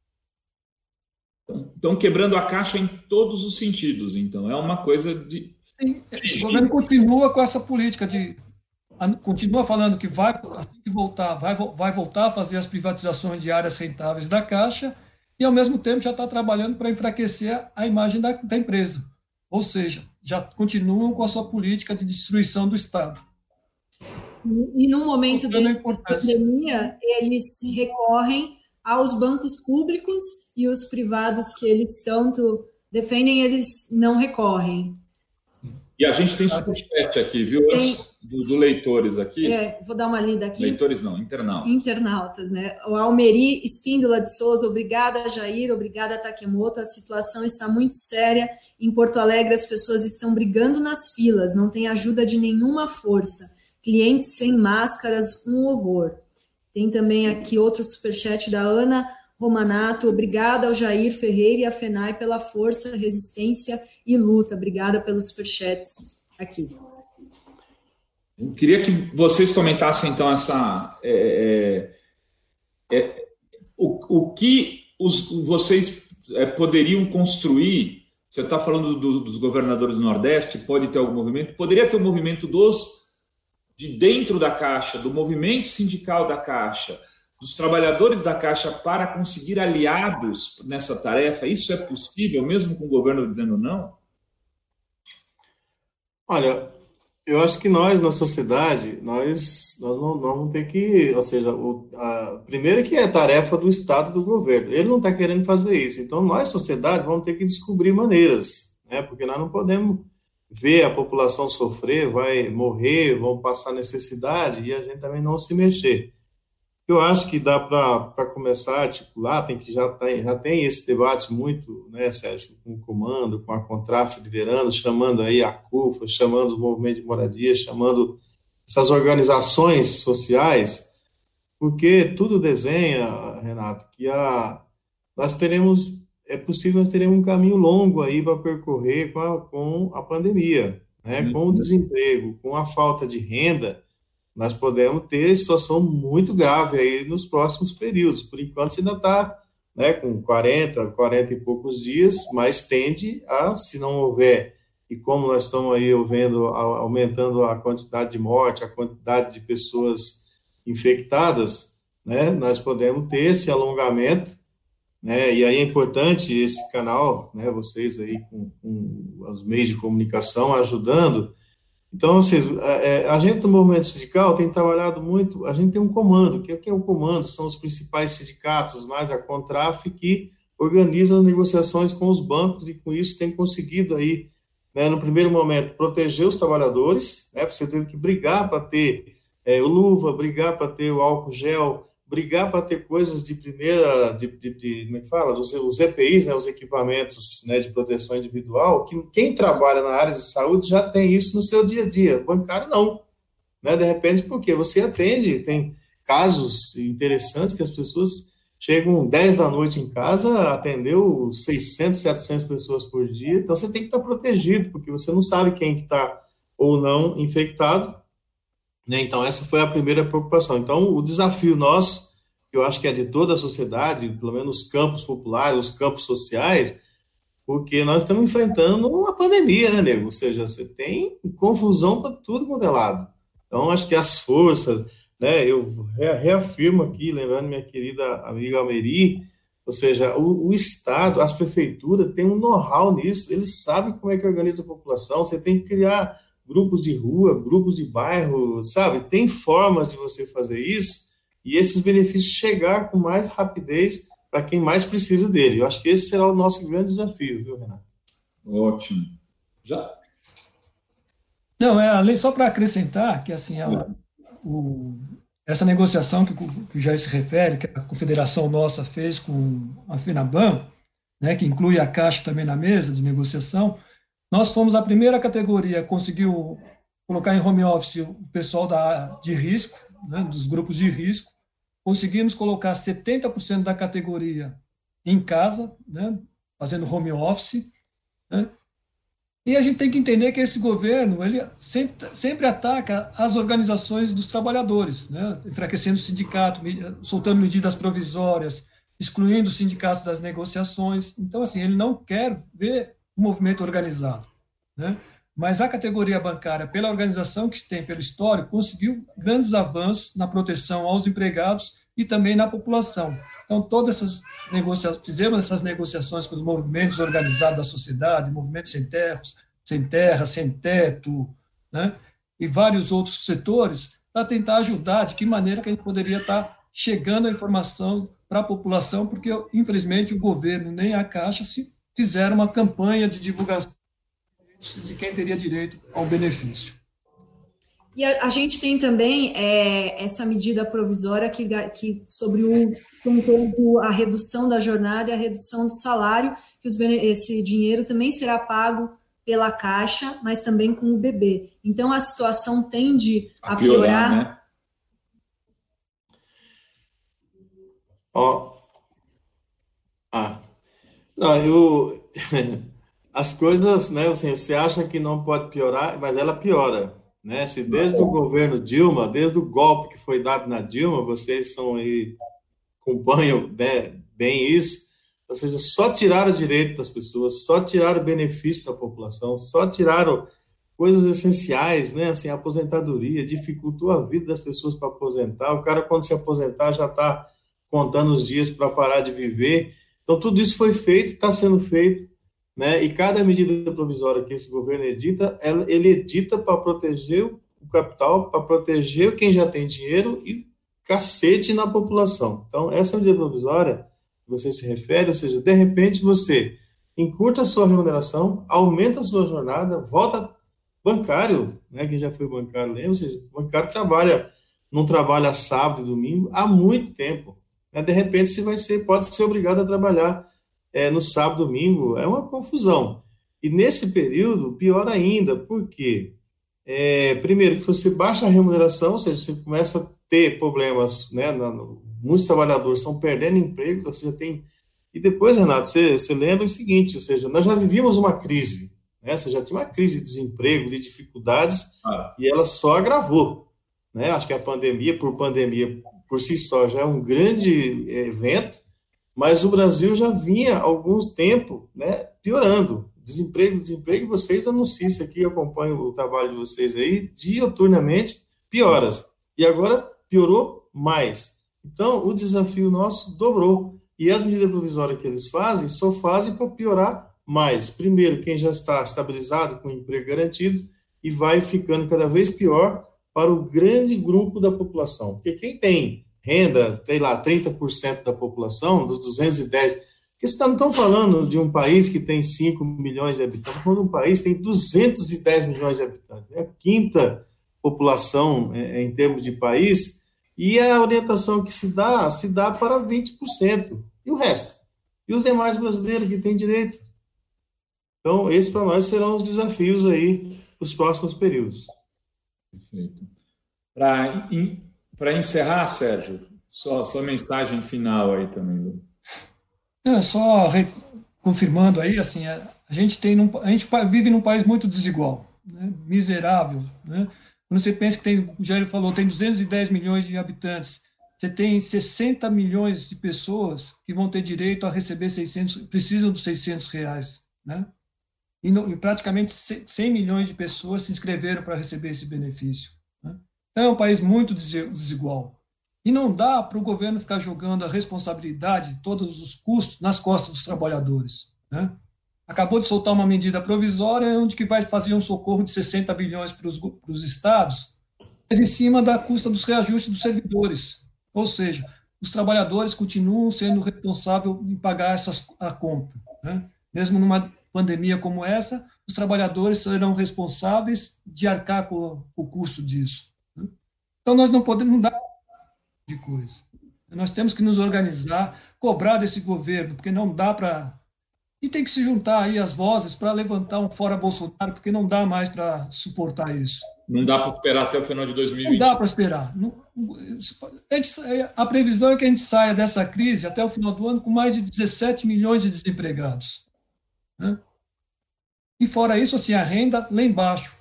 Speaker 4: Estão quebrando a Caixa em todos os sentidos, então. É uma coisa de...
Speaker 6: Sim, o governo continua com essa política de... Continua falando que vai, assim que voltar, vai, vai voltar a fazer as privatizações de áreas rentáveis da Caixa e, ao mesmo tempo, já está trabalhando para enfraquecer a imagem da, da empresa. Ou seja, já continuam com a sua política de destruição do Estado.
Speaker 3: E, no momento dessa pandemia, eles recorrem aos bancos públicos e os privados que eles tanto defendem, eles não recorrem.
Speaker 4: E a gente tem superchat aqui, viu? Tem, do, do leitores aqui.
Speaker 3: É, vou dar uma lida aqui.
Speaker 4: Leitores não, internautas.
Speaker 3: Internautas, né? O Almeri Espíndola de Souza, obrigada, Jair, obrigada, Takemoto. A situação está muito séria. Em Porto Alegre, as pessoas estão brigando nas filas, não tem ajuda de nenhuma força. Clientes sem máscaras, um horror. Tem também aqui outro superchat da Ana Romanato, obrigada ao Jair Ferreira e à FENAI pela força, resistência e luta. Obrigada pelos superchats aqui.
Speaker 4: Eu queria que vocês comentassem, então, essa, é, é, é, o, o que os, vocês é, poderiam construir. Você está falando do, dos governadores do Nordeste, pode ter algum movimento, poderia ter um movimento dos de dentro da Caixa, do movimento sindical da Caixa, dos trabalhadores da Caixa para conseguir aliados nessa tarefa? Isso é possível, mesmo com o governo dizendo não?
Speaker 5: Olha, eu acho que nós, na sociedade, nós, nós não, não vamos ter que... Ou seja, o, a, primeiro que é tarefa do Estado e do governo. Ele não está querendo fazer isso. Então, nós, sociedade, vamos ter que descobrir maneiras, né? Porque nós não podemos ver a população sofrer, vai morrer, vão passar necessidade e a gente também não se mexer. Eu acho que dá para começar a articular, tem que já, tá, já tem esse debate muito, né, Sérgio, com o comando, com a Contraf liderando, chamando aí a CUFA, chamando o movimento de moradia, chamando essas organizações sociais, porque tudo desenha, Renato, que a, nós teremos, é possível nós teremos um caminho longo aí para percorrer com a, com a pandemia, né, uhum. Com o desemprego, com a falta de renda, nós podemos ter situação muito grave aí nos próximos períodos. Por enquanto, você ainda está, né, com quarenta, quarenta e poucos dias, mas tende a, se não houver, e como nós estamos aí vendo, aumentando a quantidade de morte, a quantidade de pessoas infectadas, né, nós podemos ter esse alongamento, né, e aí é importante esse canal, né, vocês aí com, com os meios de comunicação ajudando. Então, assim, a, a gente do movimento sindical tem trabalhado muito, a gente tem um comando, que é o comando, são os principais sindicatos, mais a Contraf, que organiza as negociações com os bancos e com isso tem conseguido aí, né, no primeiro momento, proteger os trabalhadores, né, você teve que brigar para ter é, o luva, brigar para ter o álcool gel, brigar para ter coisas de primeira, de, de, de como é que fala, os, os E P Is, né, os equipamentos, né, de proteção individual, que quem trabalha na área de saúde já tem isso no seu dia a dia, o bancário não, né, de repente, porque você atende, tem casos interessantes que as pessoas chegam dez da noite em casa, atendeu seiscentas, setecentas pessoas por dia, então você tem que estar protegido, porque você não sabe quem que está ou não infectado, né? Então, essa foi a primeira preocupação. Então, o desafio nosso, que eu acho que é de toda a sociedade, pelo menos os campos populares, os campos sociais, porque nós estamos enfrentando uma pandemia, né, nego? Ou seja, você tem confusão para tudo quanto é lado. Então, acho que as forças, né, eu reafirmo aqui, lembrando minha querida amiga Almeri, ou seja, o, o Estado, as prefeituras têm um know-how nisso, eles sabem como é que organiza a população, você tem que criar grupos de rua, grupos de bairro, sabe? Tem formas de você fazer isso e esses benefícios chegar com mais rapidez para quem mais precisa dele. Eu acho que esse será o nosso grande desafio, viu, Renato?
Speaker 4: Ótimo. Já?
Speaker 6: Não, é além, só para acrescentar que assim, a, o, essa negociação que, que o Jair se refere, que a confederação nossa fez com a FENABAN, né, que inclui a Caixa também na mesa de negociação, nós fomos a primeira categoria que conseguiu colocar em home office o pessoal da, de risco, né, dos grupos de risco. Conseguimos colocar setenta por cento da categoria em casa, né, fazendo home office, né? E a gente tem que entender que esse governo ele sempre, sempre ataca as organizações dos trabalhadores, né? Enfraquecendo o sindicato, soltando medidas provisórias, excluindo os sindicatos das negociações. Então, assim, ele não quer ver o movimento organizado, né? Mas a categoria bancária, pela organização que tem, pelo histórico, conseguiu grandes avanços na proteção aos empregados e também na população. Então, todas essas negociações, fizemos essas negociações com os movimentos organizados da sociedade, movimentos sem terras, sem terra, sem teto, né? E vários outros setores, para tentar ajudar de que maneira que a gente poderia estar chegando a informação para a população, porque, infelizmente, o governo nem a Caixa se fizeram uma campanha de divulgação de quem teria direito ao benefício.
Speaker 3: E a, a gente tem também é, essa medida provisória que, que sobre o contendo a redução da jornada e a redução do salário, que os, esse dinheiro também será pago pela Caixa, mas também com o B B. Então, a situação tende a, a piorar. piorar. Né?
Speaker 5: Ó, ah, não, eu, as coisas, né, assim, você acha que não pode piorar, mas ela piora, né? Se desde o governo Dilma, desde o golpe que foi dado na Dilma, vocês são aí, acompanham, né, bem isso, ou seja, só tiraram o direito das pessoas, só tiraram o benefício da população, só tiraram coisas essenciais, né, assim, a aposentadoria, dificultou a vida das pessoas para aposentar, o cara quando se aposentar já está contando os dias para parar de viver. Então, tudo isso foi feito, está sendo feito, né? E cada medida provisória que esse governo edita, ele edita para proteger o capital, para proteger quem já tem dinheiro e cacete na população. Então, essa medida provisória que você se refere, ou seja, de repente você encurta a sua remuneração, aumenta a sua jornada, volta bancário, né? Quem já foi bancário lembra, ou seja, o bancário trabalha, não trabalha sábado e domingo há muito tempo. De repente, você vai ser, pode ser obrigado a trabalhar é, no sábado, domingo. É uma confusão. E nesse período, pior ainda, porque, é, primeiro, que você baixa a remuneração, ou seja, você começa a ter problemas, né? Na, no, muitos trabalhadores estão perdendo emprego, você já tem... E depois, Renato, você, você lembra o seguinte, ou seja, nós já vivíamos uma crise, né? Você já tinha uma crise de desemprego, de dificuldades, ah. E ela só agravou, né? Acho que a pandemia, por pandemia... por si só, já é um grande evento, mas o Brasil já vinha há algum tempo, né, piorando. Desemprego, desemprego, vocês anunciam isso aqui, eu acompanho o trabalho de vocês aí, dioturnamente, pioras. E agora piorou mais. Então, o desafio nosso dobrou. E as medidas provisórias que eles fazem, só fazem para piorar mais. Primeiro, quem já está estabilizado com emprego garantido, e vai ficando cada vez pior para o grande grupo da população. Porque quem tem renda, sei lá, trinta por cento da população, dos duzentos e dez, porque vocês não estão falando de um país que tem cinco milhões de habitantes, estão falando de um país que tem duzentos e dez milhões de habitantes, é a quinta população é, em termos de país, e a orientação que se dá, se dá para vinte por cento, e o resto? E os demais brasileiros que têm direito? Então, esses para nós serão os desafios aí dos próximos períodos.
Speaker 4: Perfeito. Para encerrar, Sérgio, só, só mensagem final aí também.
Speaker 6: Não, só re, confirmando aí, assim, a, a, gente tem num, a gente vive num país muito desigual, né, miserável, né? Quando você pensa que tem, o Jair falou, tem duzentos e dez milhões de habitantes, você tem sessenta milhões de pessoas que vão ter direito a receber seiscentos, precisam dos seiscentos reais, né? E, no, e praticamente cem milhões de pessoas se inscreveram para receber esse benefício, né? Então, é um país muito desigual. E não dá para o governo ficar jogando a responsabilidade, todos os custos, nas costas dos trabalhadores, né? Acabou de soltar uma medida provisória onde que vai fazer um socorro de sessenta bilhões para os estados, mas em cima da custa dos reajustes dos servidores. Ou seja, os trabalhadores continuam sendo responsáveis em pagar essas, a conta, né? Mesmo numa pandemia como essa, os trabalhadores serão responsáveis de arcar com o custo disso, né? Então, nós não podemos dar de coisa. Nós temos que nos organizar, cobrar desse governo, porque não dá para... E tem que se juntar aí as vozes para levantar um fora Bolsonaro, porque não dá mais para suportar isso.
Speaker 4: Não dá para esperar até o final de dois mil e vinte.
Speaker 6: Não dá para esperar. Não, a, gente, a previsão é que a gente saia dessa crise até o final do ano com mais de dezessete milhões de desempregados. Né? E fora isso, assim, a renda lá embaixo.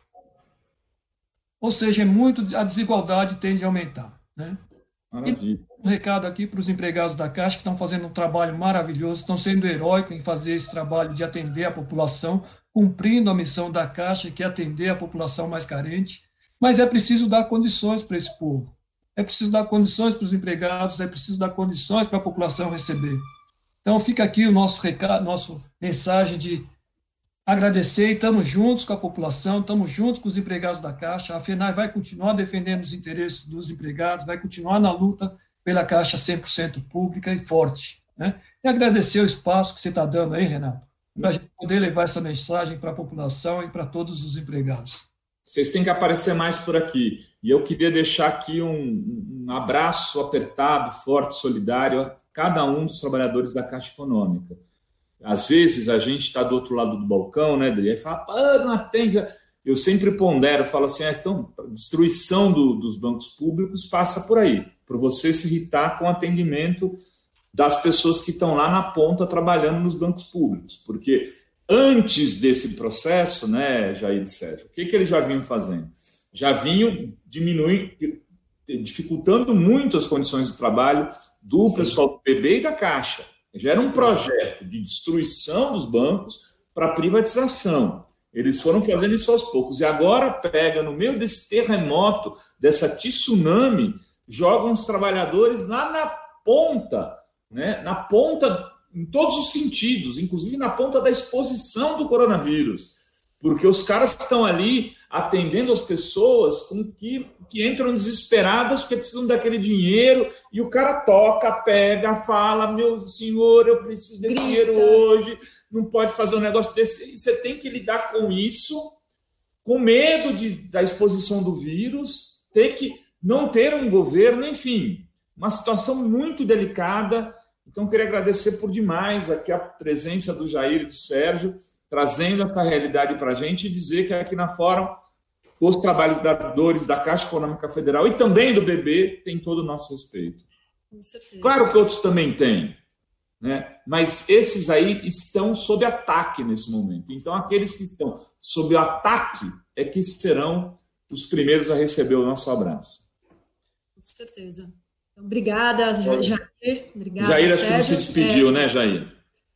Speaker 6: Ou seja, é muito, a desigualdade tende a aumentar. Né?
Speaker 4: Maravilha.
Speaker 6: Um recado aqui para os empregados da Caixa, que estão fazendo um trabalho maravilhoso, estão sendo heróicos em fazer esse trabalho de atender a população, cumprindo a missão da Caixa, que é atender a população mais carente, mas é preciso dar condições para esse povo. É preciso dar condições para os empregados, é preciso dar condições para a população receber. Então, fica aqui o nosso recado, nossa mensagem de agradecer, e estamos juntos com a população, estamos juntos com os empregados da Caixa. A FENAI vai continuar defendendo os interesses dos empregados, vai continuar na luta pela Caixa cem por cento pública e forte. Né? E agradecer o espaço que você está dando aí, Renato, para a gente poder levar essa mensagem para a população e para todos os empregados.
Speaker 4: Vocês têm que aparecer mais por aqui. E eu queria deixar aqui um, um abraço apertado, forte, solidário a cada um dos trabalhadores da Caixa Econômica. Às vezes a gente está do outro lado do balcão, né, Adri? Aí fala, ah, não atende. Eu sempre pondero, falo assim, é, então, a destruição do, dos bancos públicos passa por aí, por você se irritar com o atendimento das pessoas que estão lá na ponta trabalhando nos bancos públicos. Porque antes desse processo, né, Jair e Sérgio, o que, que eles já vinham fazendo? Já vinham diminuindo, dificultando muito as condições de trabalho do Sim. pessoal do P B e da Caixa. Já era um projeto de destruição dos bancos para privatização. Eles foram fazendo isso aos poucos. E agora pega, no meio desse terremoto, dessa tsunami, jogam os trabalhadores lá na ponta, né? Na ponta, em todos os sentidos, inclusive na ponta da exposição do coronavírus. Porque os caras estão ali atendendo as pessoas com que, que entram desesperadas porque precisam daquele dinheiro, e o cara toca, pega, fala, meu senhor, eu preciso desse Grita. dinheiro hoje, não pode fazer um negócio desse. E você tem que lidar com isso, com medo de, da exposição do vírus, ter que não ter um governo, enfim, uma situação muito delicada. Então, queria agradecer por demais aqui a presença do Jair e do Sérgio, trazendo essa realidade para a gente, e dizer que aqui na Fórum os trabalhadores da Caixa Econômica Federal e também do B B têm todo o nosso respeito.
Speaker 3: Com certeza.
Speaker 4: Claro que outros também têm, né? Mas esses aí estão sob ataque nesse momento. Então, aqueles que estão sob o ataque é que serão os primeiros a receber o nosso abraço.
Speaker 3: Com certeza. Então, obrigada, Jair. Obrigada,
Speaker 4: Jair, acho
Speaker 3: Sérgio.
Speaker 4: que não se despediu,
Speaker 3: é...
Speaker 4: né, Jair?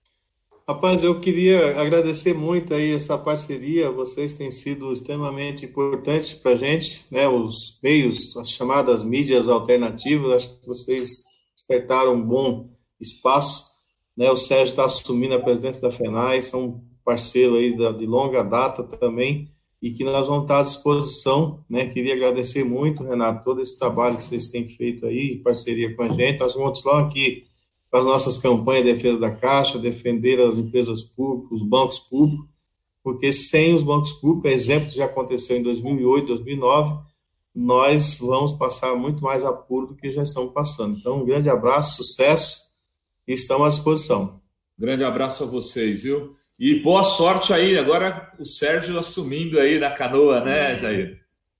Speaker 5: Rapaz, eu queria agradecer muito aí essa parceria, vocês têm sido extremamente importantes para a gente, né, os meios, as chamadas mídias alternativas, acho que vocês acertaram um bom espaço, né, o Sérgio está assumindo a presidência da FENAI, são um parceiro aí da, de longa data também, e que nós vamos estar à disposição, né, queria agradecer muito, Renato, todo esse trabalho que vocês têm feito aí, em parceria com a gente, nós vamos lá aqui para as nossas campanhas de defesa da Caixa, defender as empresas públicas, os bancos públicos, porque sem os bancos públicos, exemplo que já aconteceu em dois mil e oito, dois mil e nove, nós vamos passar muito mais apuro do que já estamos passando. Então, um grande abraço, sucesso, e estamos à disposição.
Speaker 4: Grande abraço a vocês, viu? E boa sorte aí, agora o Sérgio assumindo aí na canoa, né, Jair?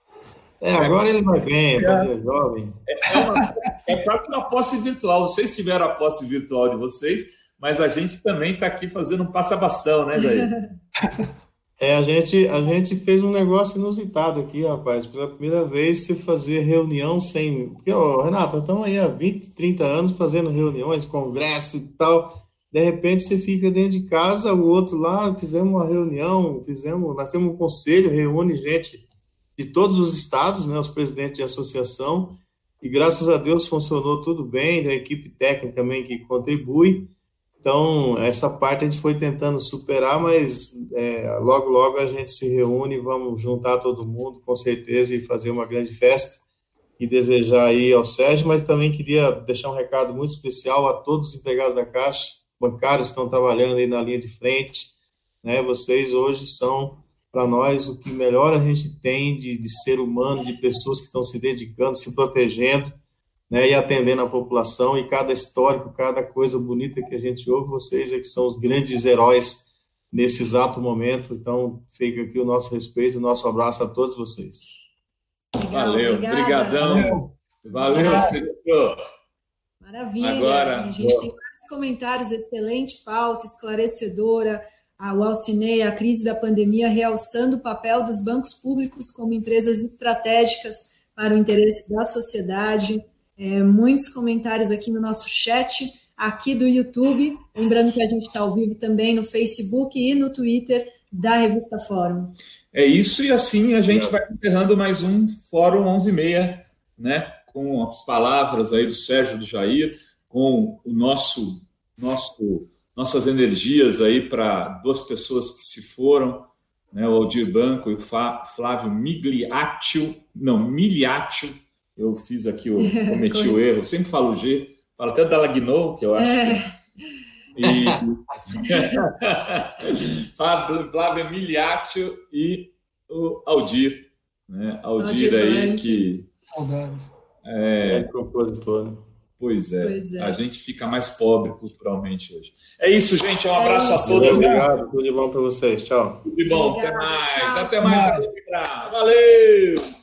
Speaker 5: É, agora ele vai bem, é jovem.
Speaker 4: É, uma, é quase uma posse virtual. Vocês tiveram a posse virtual de vocês, mas a gente também está aqui fazendo um passa-bastão, né, Jair?
Speaker 5: É, a gente, a gente fez um negócio inusitado aqui, rapaz. Pela primeira vez, se fazer reunião sem... Porque, ó, Renato, estamos aí há vinte, trinta anos fazendo reuniões, congresso e tal. De repente, você fica dentro de casa, o outro lá, fizemos uma reunião, fizemos... Nós temos um conselho, reúne gente de todos os estados, né, os presidentes de associação, e graças a Deus funcionou tudo bem, da equipe técnica também que contribui. Então, essa parte a gente foi tentando superar, mas é, logo, logo a gente se reúne, vamos juntar todo mundo, com certeza, e fazer uma grande festa, e desejar aí ao Sérgio, mas também queria deixar um recado muito especial a todos os empregados da Caixa, bancários que estão trabalhando aí na linha de frente, né, vocês hoje são... para nós, o que melhor a gente tem de, de ser humano, de pessoas que estão se dedicando, se protegendo, né, e atendendo a população, e cada histórico, cada coisa bonita que a gente ouve, vocês é que são os grandes heróis nesse exato momento. Então, fica aqui o nosso respeito, o nosso abraço a todos vocês.
Speaker 3: Legal,
Speaker 4: Valeu, brigadão. Valeu, senhor.
Speaker 3: Maravilha.
Speaker 4: Agora,
Speaker 3: a gente tem vários comentários, excelente pauta, esclarecedora. O Alcinei, a crise da pandemia, realçando o papel dos bancos públicos como empresas estratégicas para o interesse da sociedade. É, muitos comentários aqui no nosso chat, aqui do YouTube. Lembrando que a gente está ao vivo também no Facebook e no Twitter da Revista Fórum.
Speaker 4: É isso, e assim a gente vai encerrando mais um Fórum onze e meia, né, com as palavras aí do Sérgio, do Jair, com o nosso, nosso, nossas energias aí para duas pessoas que se foram, né, o Aldir Banco e o Flávio Migliaccio, não, Miliaccio, eu fiz aqui, eu cometi o erro, eu sempre falo o G, falo até da Lagnou, que eu acho
Speaker 3: é.
Speaker 4: que... E Flávio Miliaccio e o Aldir, né? Aldir, Aldir aí Bank. Que é,
Speaker 5: é compositor, né?
Speaker 4: Pois é,
Speaker 3: pois é,
Speaker 4: a gente fica mais pobre culturalmente hoje. É isso, gente, um abraço
Speaker 3: é
Speaker 4: a todos.
Speaker 5: Obrigado, tudo de bom para vocês, tchau.
Speaker 4: Tudo de bom,
Speaker 3: Obrigado,
Speaker 4: até mais,
Speaker 3: tchau.
Speaker 4: até mais. Valeu!